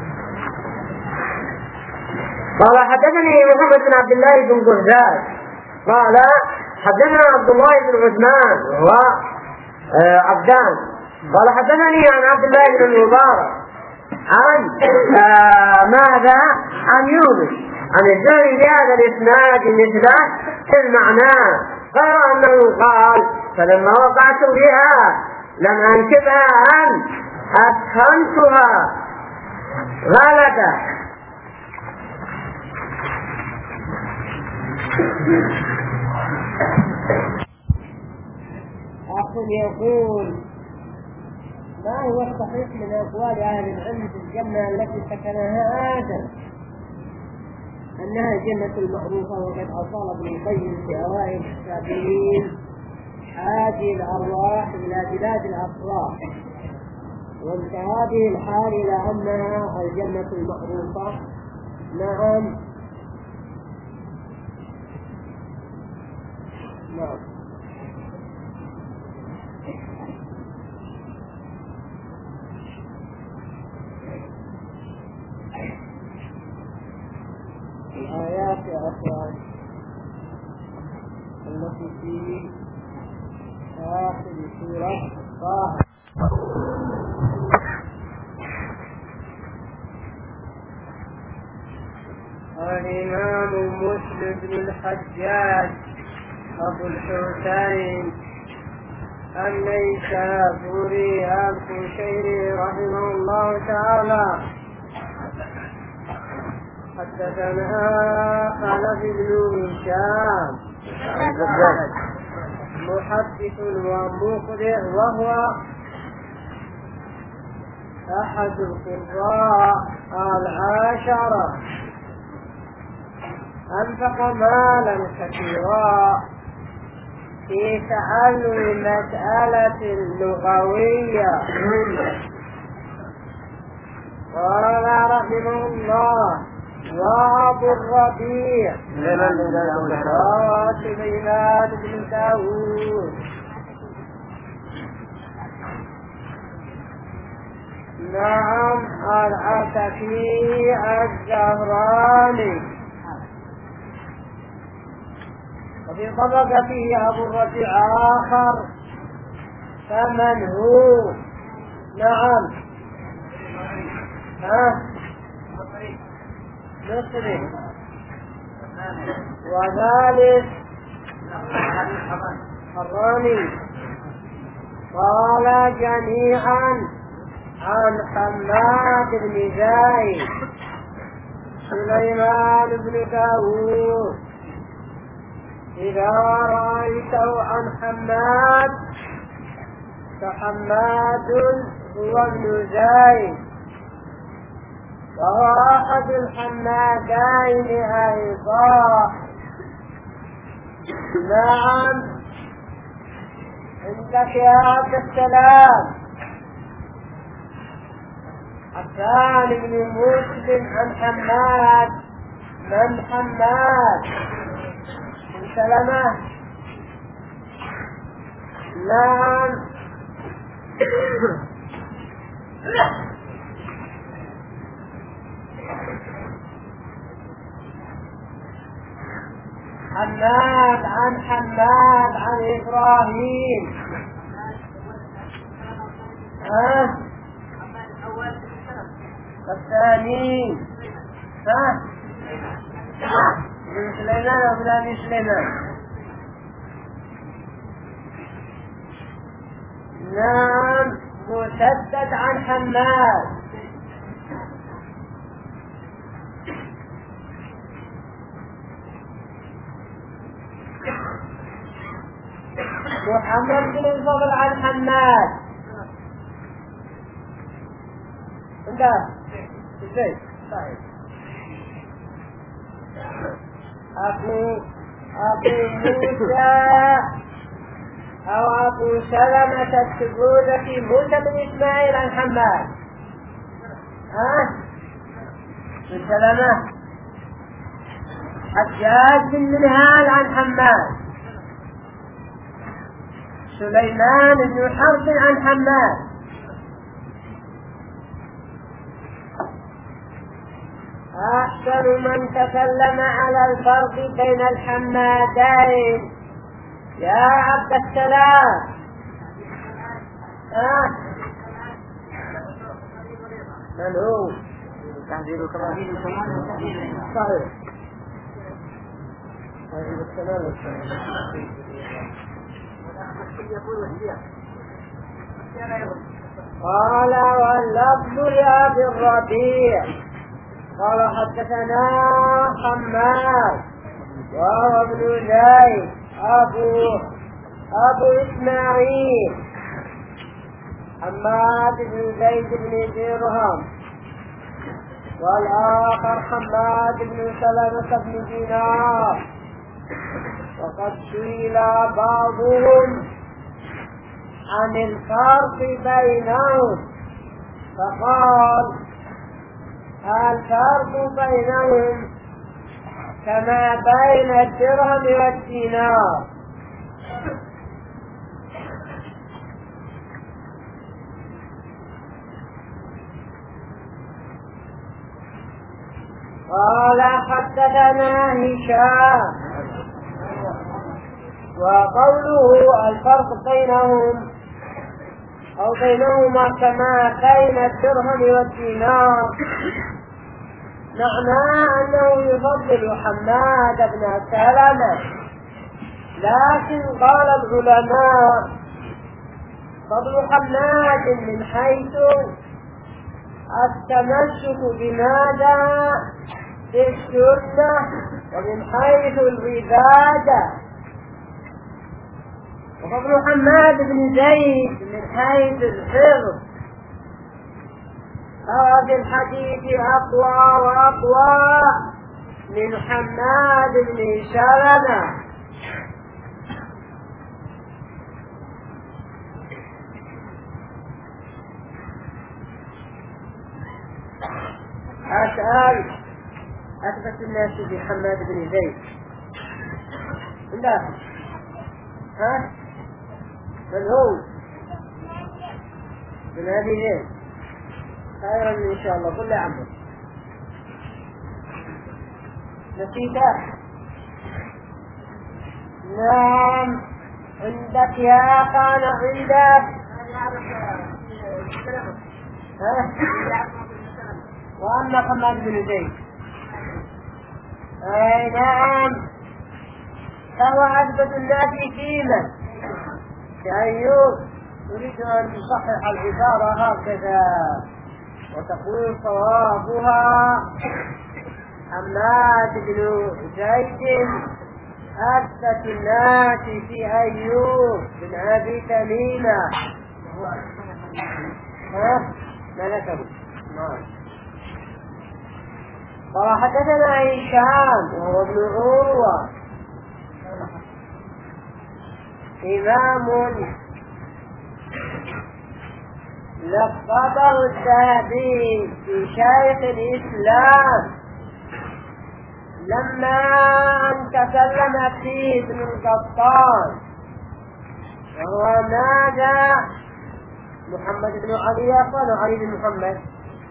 C: قال: حدثني محمد بن عبد الله بن جرجاس قال: حدثنا عبد الله بن عثمان وعبدان قال: حدثني عن عبد الله بن المبارك عن عن يونس عن الزهري بهذا الإسناد مثله في المعنى، غير أنه قال: فلما وقعت بها لم أنكبها أن أسهمتها غلبة.
A: أخ يقول: ما هو الصحيح من أقوال أهل العلم في الجنة التي سكنها آدم أنها الجنة المعروفة، وقد أصال ابن القيم في أوائل السابقين هذه الأرواح إلى بلاد الأفراح، وانتهى به الحال إلى أنها الجنة المعروفة. نعم. الآيات يا أخوان التي في آخر سورة طه: الإمام مسلم بن الحجاج أبو الحسين النيسابوري القشيري رحمه الله تعالى حدثنا خلف بن هشام محدث ومقرئ، وهو أحد القراء العاشرة، أنفق مالا كثيرا في تعلم المسألة اللغوية. قال رحمه الله: وأبو الربيع سليمان بن داود. نعم. العتكي الزهراني
D: وفي طبقته أبو الربيع آخر فمن هو؟ نعم مصري وثالث الراني. قال جميعا عن حماد بن زيد سليمان بن داود. إذا رأيته عن حماد فحماد هو ابن زيد وهو أحد الحمادين أيضا. نعم عندك يا عبد السلام الثاني بن مسلم عن حماد. من حماد؟ بن سلمة. نعم حماد عن حماد عن إبراهيم. الثاني بن سليمان أو بن سليمان. نعم مسدد عن حماد. محمد بن الفضل عن حماد. لا زين صحيح. أبو موسى أو أبو سلمة السجودة موسى بن إسماعيل عن حماد. بن سلمة. حجاج بن منهال عن حماد. سليمان بن حرب عن حماد. أحسن من تكلم على الفرق بين الحمادين يا عبد السلام. من هو؟
B: تحذير كمان
D: صحيح. تحذير السلام. قال واللفظ لأبي الربيع قال حدثنا حماد وهو ابن زيد أبو إسماعيل حماد بن زيد بن درهم والآخر حماد بن سلمة بن دينار. وقد سئل بعضهم عن الفرق بينهم فقال الفرق بينهم كما بين الدرهم والدينار. قال حدثنا هشام. وقوله الفرق بينهم أو بينهما كما بين الدرهم والدينار معناه أنه يفضل حماد بن سلمة. لكن قال العلماء فضل حماد من حيث التمسك بماذا؟ بالسنة ومن حيث العبادة. وفضل حماد بن زيد من حيث الحفظ. هذا الحديث أقوى وأقوى من حماد بن سلمة. أسأل أثبت الناس بحماد بن زيد. لا من هو؟ من هذه زيد. خيرا إن شاء الله. قل لي عمرو نسيته.
C: نعم عندك يا كان عندك وأما حماد بن زيد أي نعم فهو أثبت الناس قيمة كأيوب يريد أن تصحح العبارة هكذا وتقول صوابها حماد بن زيد أثبت الناس في أيوب بن أبي تميمة ملكه قال حدثنا هشام وهو ابن عروة إمام لقبه الذهبي في شيخ الإسلام لما أن تكلم فيه ابن القطان وهو ماذا محمد بن علي قال علي بن محمد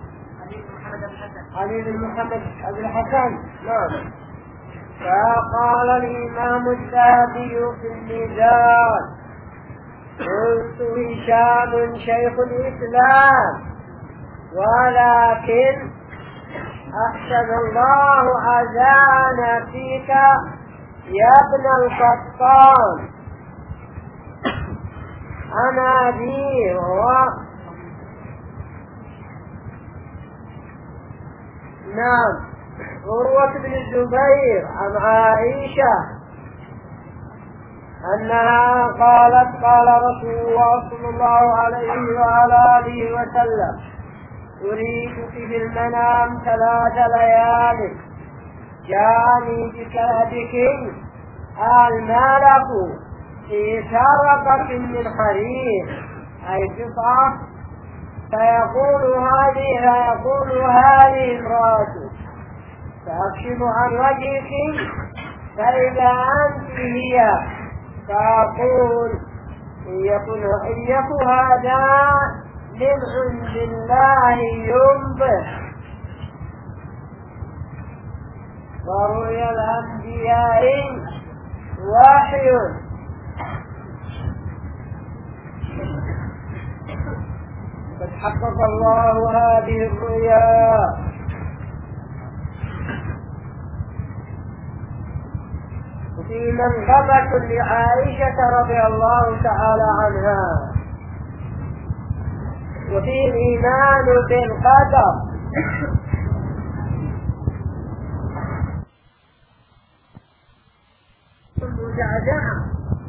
C: علي بن محمد أبي الحسن نعم. فقال الإمام الذهبي في الميزان قلت هشام شيخ الإسلام ولكن أحسن الله أذان فيك يا ابن القطان أنا أبي نعم عروة بن الزبير عن عائشة أنها قالت قال رسول الله صلى الله عليه وعلى آله وسلم أريد في المنام 3 ليال جاءني بكلبك الملك في شرقة من حرير أي قطعة فيقول هذه امرأة فأكشف عن وجهك فإذا أنت هي فأقول إن يكن هذا من عند الله ينبه ورؤيا الأنبياء وحي قد حقق الله هذه الرؤيا وفي منقبة لعائشة رضي الله تعالى عنها وفي الإيمان بالقدر مجعجعة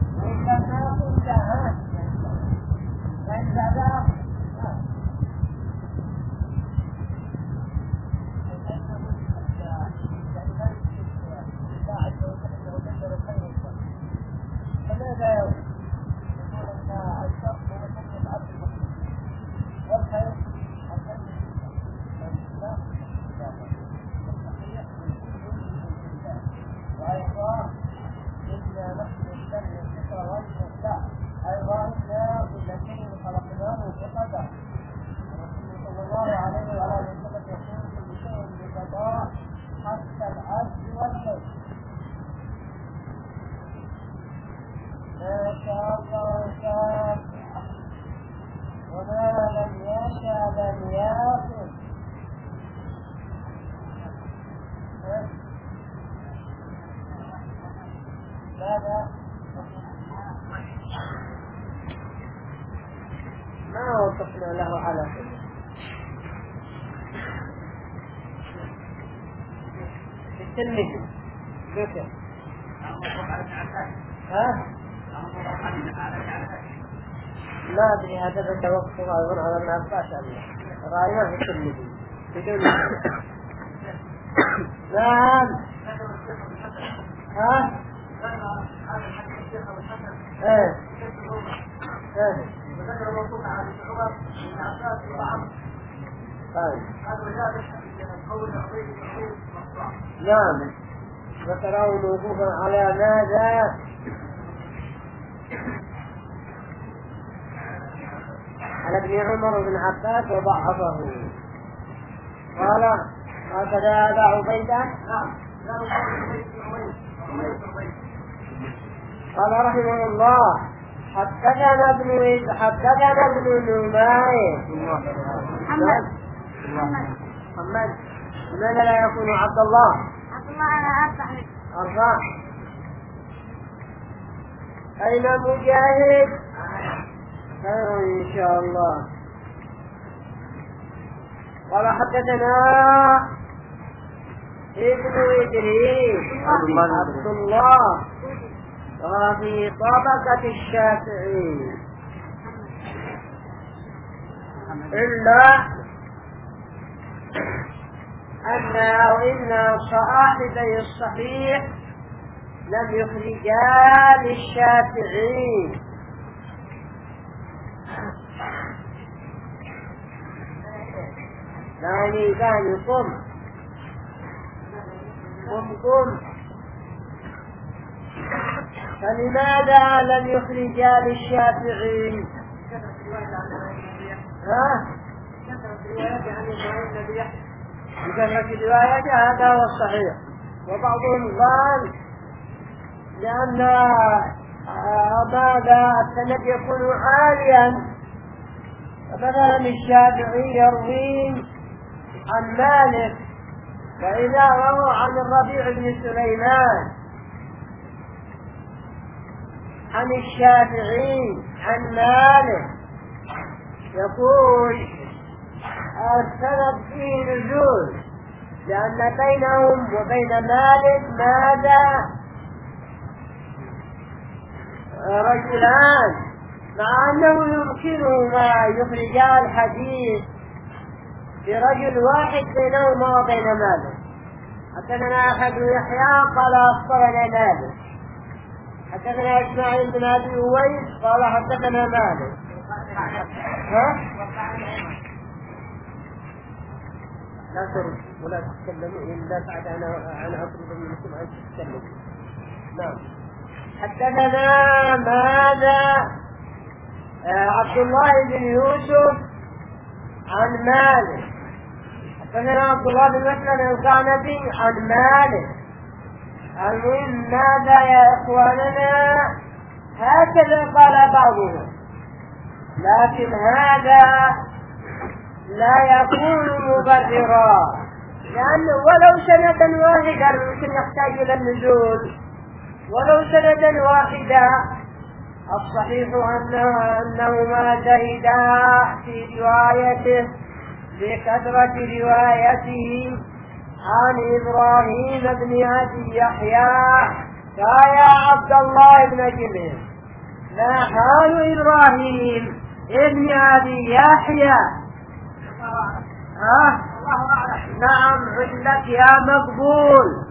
C: ما وصفنا له على كل التلميذ ذكر ها؟ لا أدري هذا التوقف أيضا على ما أبقاش رأينا في التلميذ بدون نعم ها؟
B: وذكر موقوف عن عمر بن عباس وعمر هذا وجاء قول العظيم مقطوع
C: نعم ذكره موقوفا على ماذا؟ على ابن عمر بن عباس وضعفه قال هكذا أبا عبيدة
B: نعم لا
C: قال رحمه الله حدثنا ابن نمير محمد لماذا لا يكون عبد الله؟
D: أنا
C: أربعة. أين مجاهد؟ إن شاء الله. قال حدثنا ابن إدريس عبد الله وفي طبقة الشافعي إلا إن صاحبي الصحيح لم يخرجا للشافعي. ثاني قم فلماذا لم يخرجا للشافعي؟ بكثرة الرواية هذا هو الصحيح. وبعضهم قال لأن هذا السند يكون عاليا، فمثلا الشافعي يروي عن مالك، فإذا روى عن الربيع بن سليمان عن الشافعي عن مالك يقول السند فيه نزول، لأن بينهم وبين مالك ماذا؟ رجلان، مع أنه يمكنهما يخرجا الحديث برجل واحد بينهما وبين مالك. حدثنا أحد يحيى قال أخبرنا مالك، حدثنا إسماعيل بن أبي أويس قال حدثنا مالك. لا ترد ولا تتكلموا إلا بعد أنا أطلب منكم أن تتكلموا. نعم. حدثنا ماذا؟ عبد الله بن يوسف عن مالك. حدثنا عبد الله بن مسلم القعنبي عن مالك. المهم ماذا يا إخواننا؟ هكذا قال بعضهم، لكن هذا لا يكون مبررا، لأنه ولو سنة واحدة ممكن يحتاج إلى النزول، ولو سنة واحدة. الصحيح أنهما زهدا في روايته بكثرة روايته عن إبراهيم بن أبي يحيى. فيا عبد الله بن جبير ما حال إبراهيم ابن أبي يحيى؟ نعم عندك يا مقبول.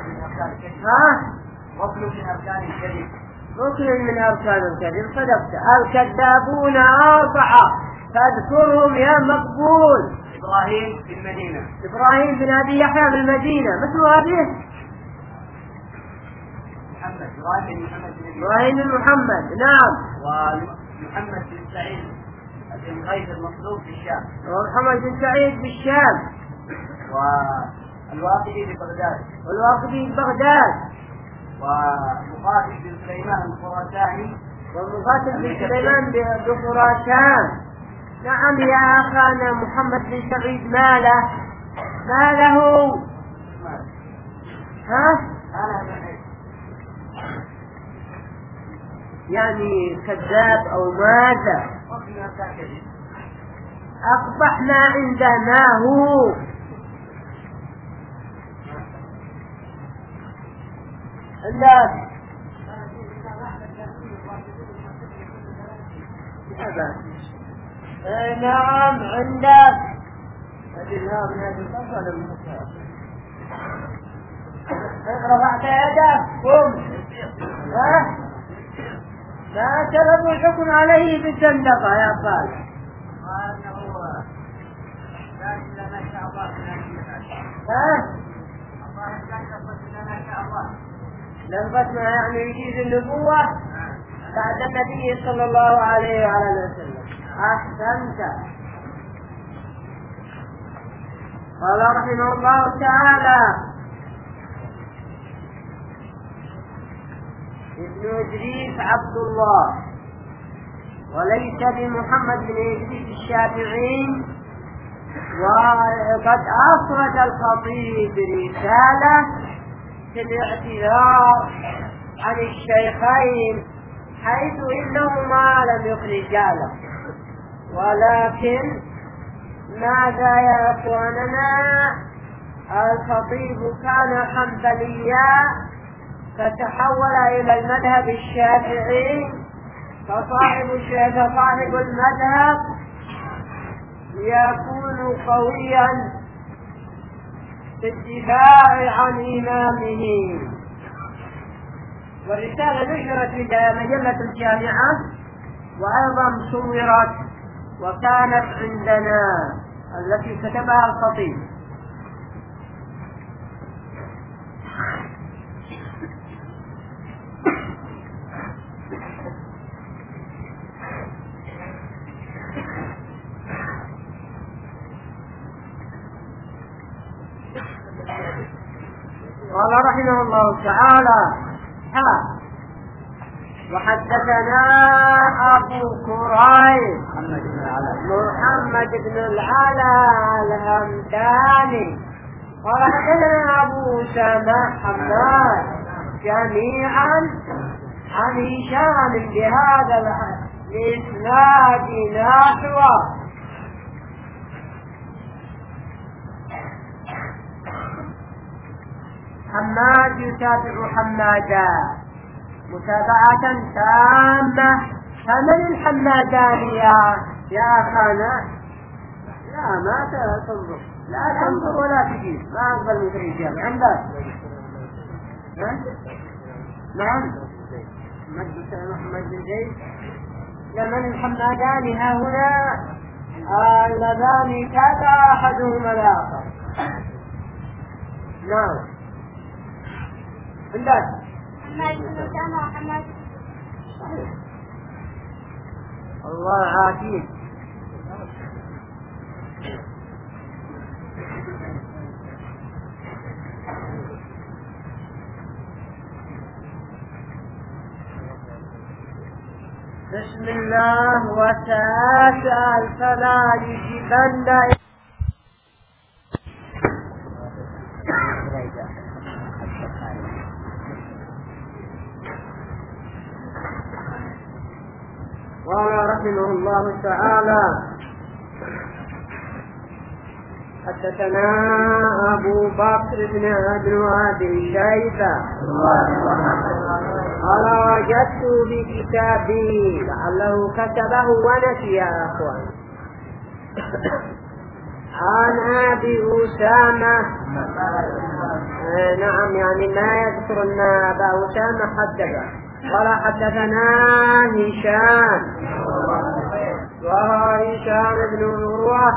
B: ركن من أركان الكذب.
C: ركن من أركان الكذب، صدقت. الكذابون أربعة فاذكرهم يا مقبول.
B: إبراهيم في المدينة.
C: إبراهيم بن أبي يحيى بالمدينة، مثل هذه إبراهيم بن محمد. نعم.
B: ومحمد بن سعيد بن غيث المصلوب في الشام.
C: ومحمد بن سعيد بالشام.
B: والواقدي ببغداد.
C: والواقدي ببغداد.
B: ومقاتل بن سليمان الخراساني.
C: ومقاتل بن سليمان بخراسان. نعم يا أخانا محمد بن سعيد ما له؟ يعني كذاب أو ماذا؟ أقبح ما عندنا هو. عندك نعم عندك رفعت يدك قم. لا سبب الحكم عليه بالزندقة يا صالح. لنفتنا يعني يجيز النبوة بعد النبي صلى الله عليه وعلى وسلم. أحسنت. قال رحمه الله تعالى
A: ابن إدريس عبد الله، وليس بمحمد بن إدريس الشافعي. وقد أخرج الخطيب رسالة في الاعتذار عن الشيخين حيث إنهما لم يخرجا له. ولكن ماذا يا أخواننا؟ الخطيب كان حنبليا فتحول إلى المذهب الشافعي، فصاحب المذهب يكون قويا في الدفاع عن إمامه. والرسالة نشرت في مجلة الجامعة وأيضا صورت وكانت عندنا التي كتبها الخطيب. قال رحمه الله تعالى: وحدثنا أبو كريب محمد بن العلا الهمداني قال حدثنا أبو أسامة حماد جميعا عن هشام بهذا الإسناد نحوه. حماد يتابع حمادا متابعة تامة. فمن الحمادان يا أخانا؟ لا ما تنظر، لا تنظر ولا تجيب، ما أقبل منك الإجابة. عندك؟ نعم محمد بن زيد. لمن الحمادان ها هنا اللذان تابع أحدهما الآخر. نعم عندك؟ الله عافيك. بسم الله وتسأل فلا يجبن. قال رحمه الله تعالى: حدثنا أبو بكر بن أبي شيبة قال: وجدت بكتابي لعله كتبه ونسي يا أخوان عن أبي أسامة. نعم يعني ما يذكر أن أبا أسامة حدثه. قال: حدثنا هشام وهو هشام بن عروة.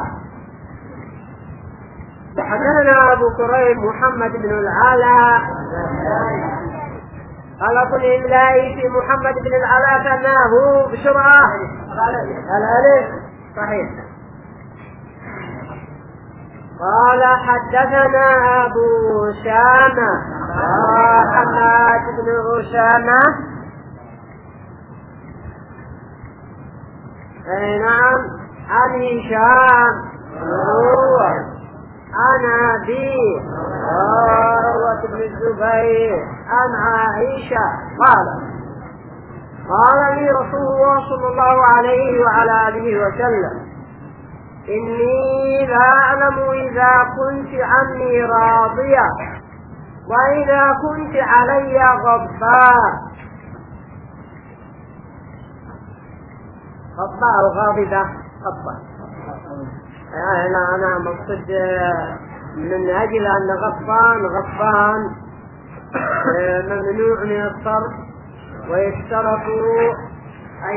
A: حدثنا أبو كريب محمد بن العلا قال: قل الله في محمد بن العلا كناه بسرعة الألف صحيح. قال: حدثنا أبو أسامة حماد بن أسامة. نعم عن هشام عن أبي عروة بن الزبير عن عائشة قال لي رسول الله صلى الله عليه وعلى آله وسلم: إني لا أعلم إذا كنت عني راضية وإذا كنت علي غضباء. غضباء وغاضبة غضباء. أنا مقصد من أجل أن غضبان ممنوع من الصرف، ويشترط أن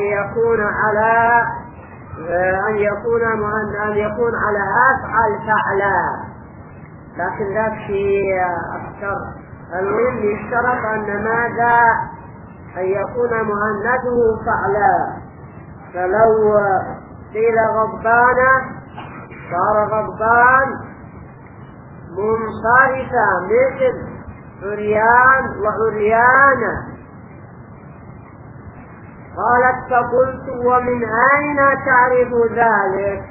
A: يكون على أفعل فعلا، لكن ذاك في الشرط. المهم يشترط أن ماذا؟ أن يكون مؤنثه فعلا. فلو قيل غضبان صار غضبان منصرفا مثل عريان وعريانة،
C: قالت فقلت ومن أين تعرف ذلك؟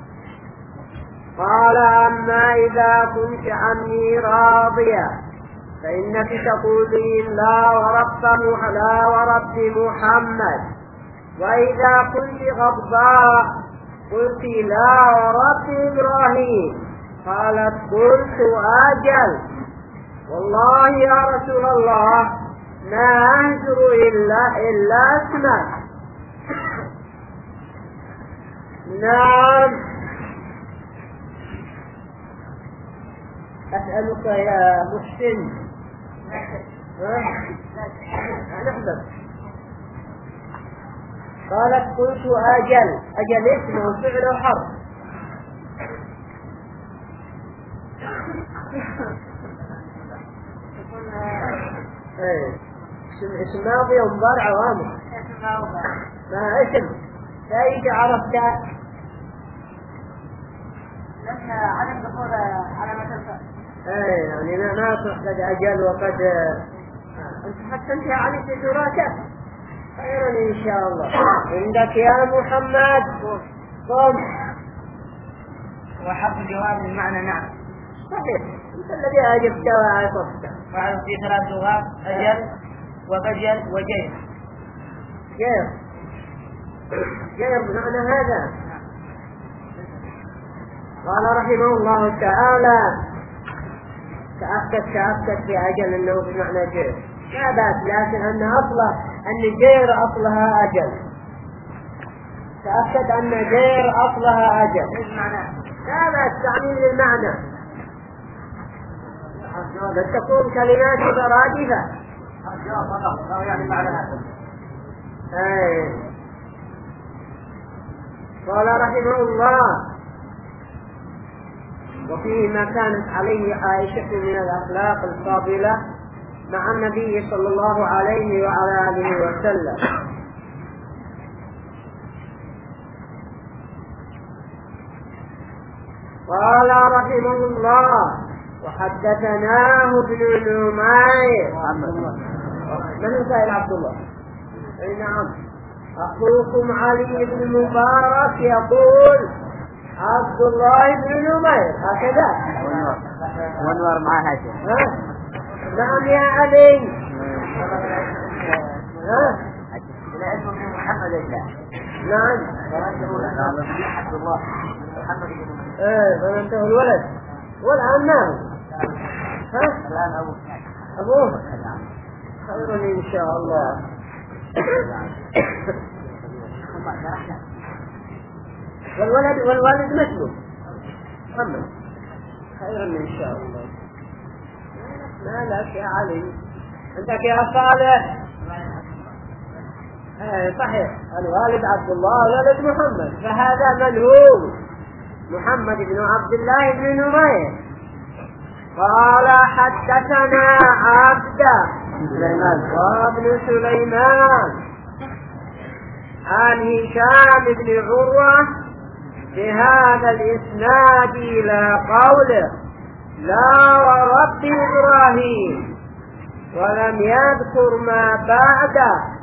C: قال أما إذا كنت عني راضية فإنك تقولين لا ورب محمد، وإذا كنت غضباء قلت لا ورب إبراهيم. قالت قلت أجل، والله يا رسول الله ما أهجر إلا اسمك. نعم. أسألك يا محسن نحضر. قالت قلت أجل اسمه فعل حرف. اسم ماضي ومضارع وامر. ما اسم كيف عرفت؟
B: لأن عدم دخول علامة الفعل.
C: يعني ما قد أجل وقد حتى انت عليك دراسة. خيرا إن شاء الله. عندك يا محمد قم.
B: وحرف الجواب بمعنى نعم.
C: صحيح، انت الذي أجبت وعرفت.
B: وعرف في 3 لغات: أجل وبجل وجير.
C: جير بمعنى هذا. قال رحمه الله تعالى: تأكد في أجل أنه بمعنى جير، لا بأس، لكن أن جير أصلها أجل. تأكد أن جير أصلها أجل. لا بأس، تعني للمعنى. بل تكون كلمات مترادفة.
B: يعني معناها.
C: قال رحمه الله: وفيه ما كانت عليه عائشة من الأخلاق الفاضلة مع النبي صلى الله عليه وعلى آله وسلم. قال رحمه الله: وحدثناه ابن نمير. من سائل عبد الله؟ أي نعم. أخوكم علي بن مبارك يقول عبد الله بن نمير، هكذا.
A: وانور معها شيء.
C: نعم يا علي.
B: لا اسمه محمد الله.
C: نعم.
B: عبد الله محمد بن نمير.
C: فمنته الولد والآن نعم.
B: الآن
C: أبوه. خير إن شاء الله. والوالد مثله محمد. خير إن شاء الله. ما لك يا علي؟ عندك يا صالح؟ صحيح، الوالد عبد الله والولد محمد، فهذا من هو؟ محمد بن عبد الله بن نمير. قال حدثنا عبده وابن سليمان عن هشام بن عروة بهذا الإسناد إلى قوله لا ورب إبراهيم، ولم يذكر ما بعده.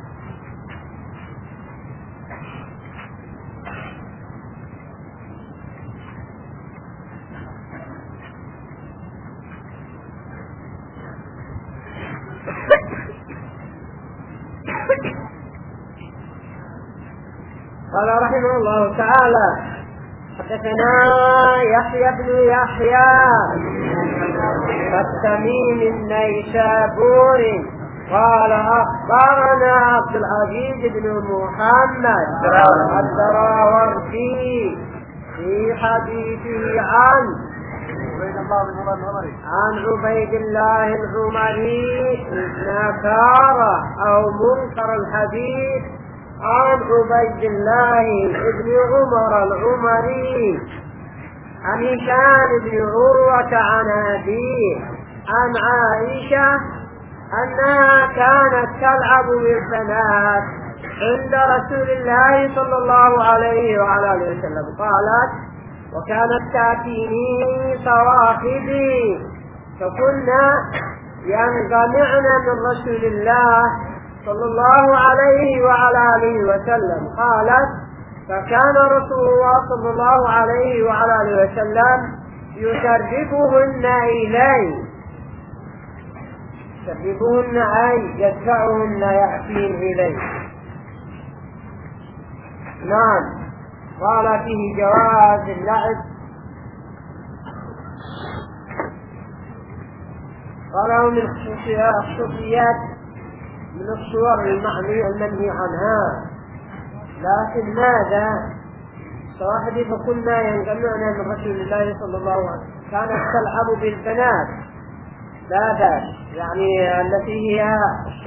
C: قال رحمه الله تعالى: حدثنا يحيى بن يحيى التميمي النيسابوري قال أخبرنا عبد العزيز بن محمد الدراوردي في حديثه عن عبيد الله العمري نكارة أو منكر الحديث عن عبيد الله بن عمر العمري عن هشام بن عروة عن أبيه عن عائشة أنها كانت تلعب بالبنات عند رسول الله صلى الله عليه وعلى آله وسلم. قالت: وكانت تأتيني صواحبي فكنا ينقمعن من رسول الله
A: صلى الله عليه وعلى آله وسلم قالت: فكان رسول الله صلى الله عليه وعلى آله وسلم يشرفهن إليه. يشرفهن أي يدفعهن يأتين إليه. نعم. قال فيه جواز اللعب. قالوا من خصوصيات من الصور المنهي عنها. لكن ماذا؟ صاحبي فكنا ينقلنا من رسول الله صلى الله عليه وسلم كانت تلعب بالبنات لا بأس، يعني التي هي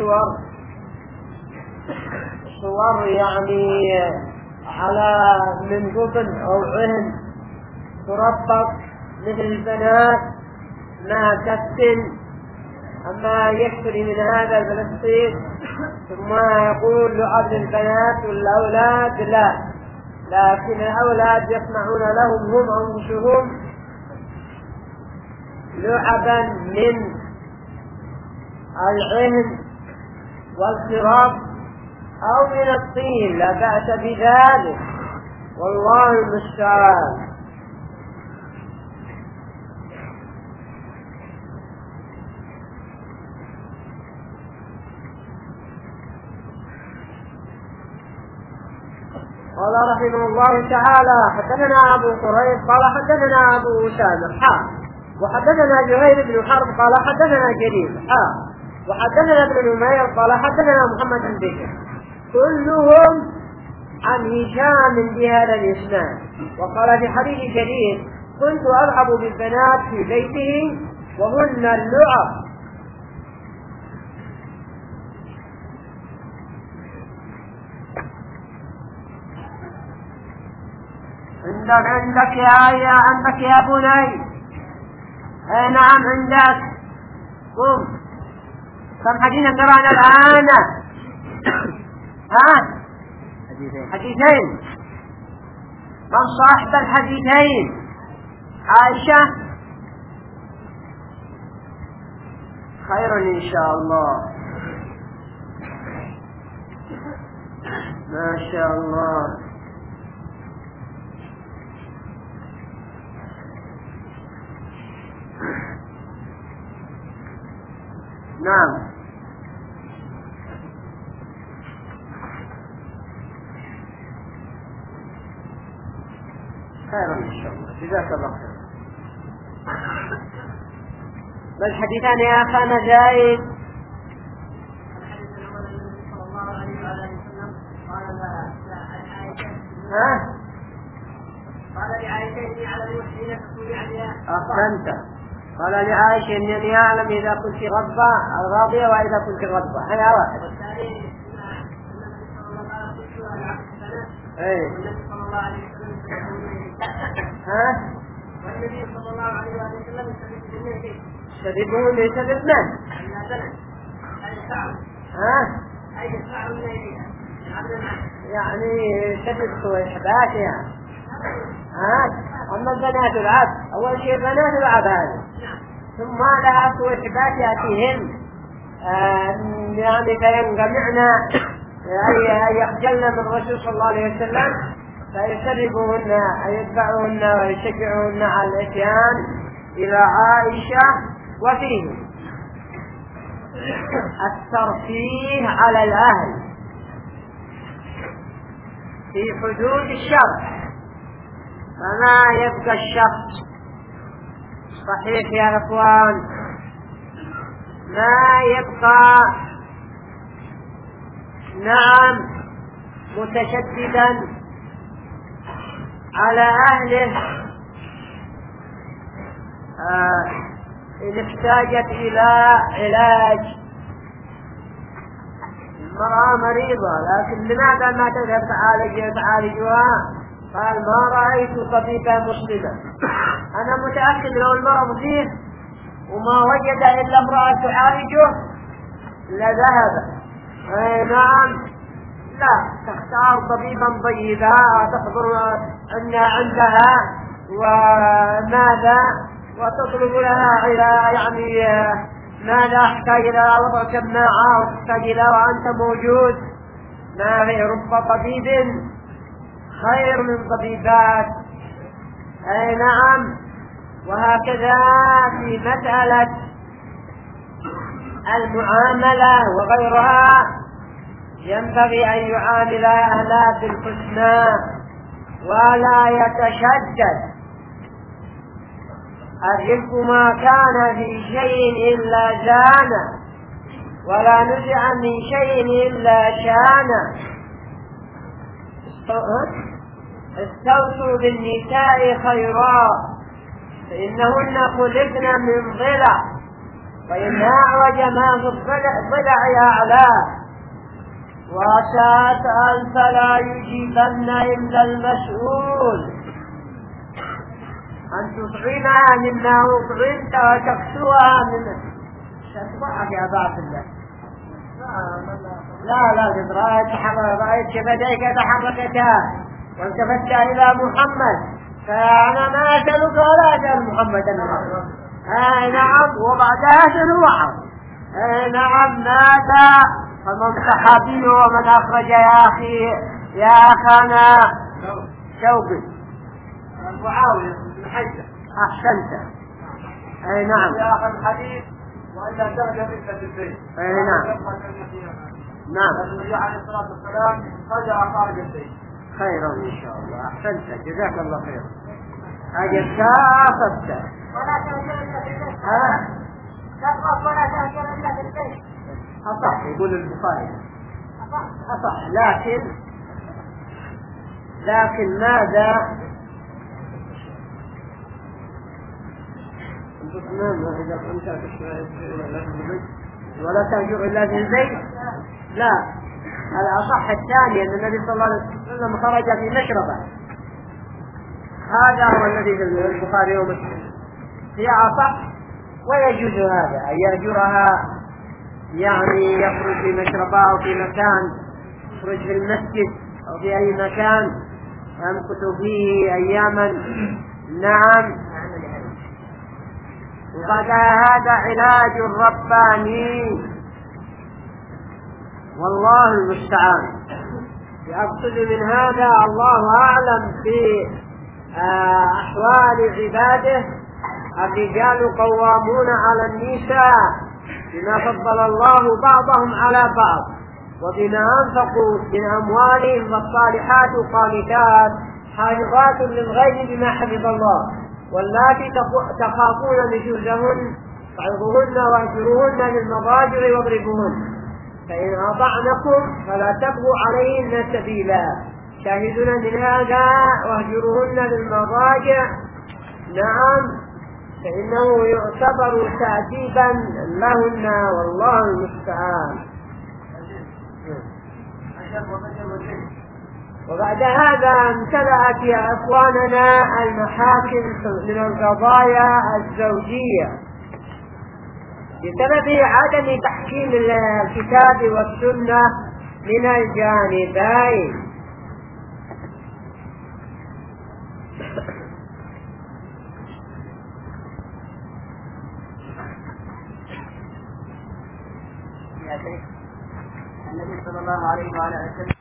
A: الصور يعني على من جبن أو عهن تربط مثل البنات ما تفتن. أما يشتري من هذا البلاستيك ثم يقول لعب البنات والأولاد لا، لكن الأولاد يصنعون لهم هم أنفسهم لعبا من العهن والخراب أو من الطين، لا بأس بذلك، والله المستعان. قال رحمه الله تعالى: حدثنا أبو قريب قال حدثنا أبو أسامة وحدثنا زهير بن حرب قال حدثنا جرير وحدثنا ابن نمير قال حدثنا محمد بن بشر كلهم عن هشام بهذا الإسناد. وقال في حديث جرير: كنت ألعب بالبنات في بيته وهن اللعب. عندك يا بني. نعم عندك. قم. كم حديثا قرأنا الآن؟ حديثين. من صاحب الحديثين؟ عائشة. خير إن شاء الله. ما شاء الله. نعم. خير إن شاء الله. جزاك الله خير. ما الحديثان يا أخانا زايد؟
D: قال لعائشة إني على المحسنين تقول عليها.
A: أحسنت. قال لعائشة إني أعلم إذا كنت راضية وإذا كنت غضبة. هيا واحد.
D: والثاني والنبي صلى الله عليه وسلم
A: شربه ليس باثنين. يعني شرب سويحبات يعني. أما البنات العب، أول شيء بنات العب هذه، ثم لها سويحبات يأتيهن يعني فينجمعن يخجلن من الرسول صلى الله عليه وسلم فيشربهن يدفعهن ويشجعهن على الاتيان إلى عائشة. وفيه الترفيه على الأهل في حدود الشرع، فما يبقى الشخص صحيح يا أخوان، ما يبقى نعم متشددا على أهله إن احتاجت إلى علاج. المرأة مريضة لكن لماذا ما تذهب تعالجها؟ قال: ما رأيت طبيبا مسلما. أنا متأكد لو المرض فيه وما وجد إلا امرأة تعالجه لذهب. نعم، لا تختار طبيبا طيبا تحضر عندها وماذا وتطلب لها يعني ماذا أحتاج إلى وضع سماعة وتحتاج إلى وأنت موجود؟ ما في رب طبيب خير من طبيبات. أي نعم. وهكذا في مسألة المعاملة وغيرها ينبغي أن يعامل أهلها بالحسنى ولا يتشدد. الرزق ما كان في شيء إلا زانه ولا نزع من شيء إلا شانه. استوصوا بالنساء خيرا فإنهن خلقن من ضلع وإن أعوج ما في الضلع أعلاه وسأسأل فلا يجيبن إلا المسؤول. أن تطعمها مما أطعمت وتكسوها من تتبعك يا بعض الله. لا رأيت شفتيك تحركتا والتفت إلى محمد فأنا ما أسألك ولا أسأل محمدا. نعم. وبعدها سنوعد. نعم. ماذا فمن صحابي ومن أخرج يا أخي يا أخانا شوقي
B: معاوية بن حيدة.
A: أحسنت. أي نعم.
B: يا أخي الحديث وإلا ترجم إلا بالبيت.
A: أي نعم. نعم.
B: النبي عليه الصلاة والسلام رجع خارج البيت.
A: خيرا إن شاء الله. أحسنت جزاك الله خير. أجل كافت.
D: ولا تهجر إلا في البيت. تقف ولا تهجر إلا في البيت.
A: أصح يقول البخاري. أصح لكن ماذا ولا تهجر إلا في البيت؟ لا. الأصح الثاني أن النبي صلى الله عليه وسلم خرج في مشربه. هذا هو الذي في البخاري ومسلم. هي أصح ويجوز هذا أن يهجرها يعني يخرج في مشربه أو في مكان يخرج في المسجد أو في أي مكان يمكث فيه أياما. نعم. وقد هذا علاج رباني والله المستعان. يقصد من هذا الله أعلم في أحوال عباده. الرجال قوامون على النساء بما فضل الله بعضهم على بعض وبما أنفقوا من أموالهم والصالحات قانتات حافظات للغيب بما حفظ الله واللاتي تخافون نشوزهن فعظوهن واهجروهن للمضاجع واضربوهن فإن أطعنكم فلا تبغوا عليهن سبيلا. شاهدون من هذا واهجروهن للمضاجع. نعم. فإنه يعتبر تأديبا لهن والله المستعان. وبعد هذا امتلأت يا أخواننا المحاكم من القضايا الزوجية بسبب عدم تحكيم الكتاب والسنة من الجانبين.
B: النبي صلى الله عليه وعلى آله وسلم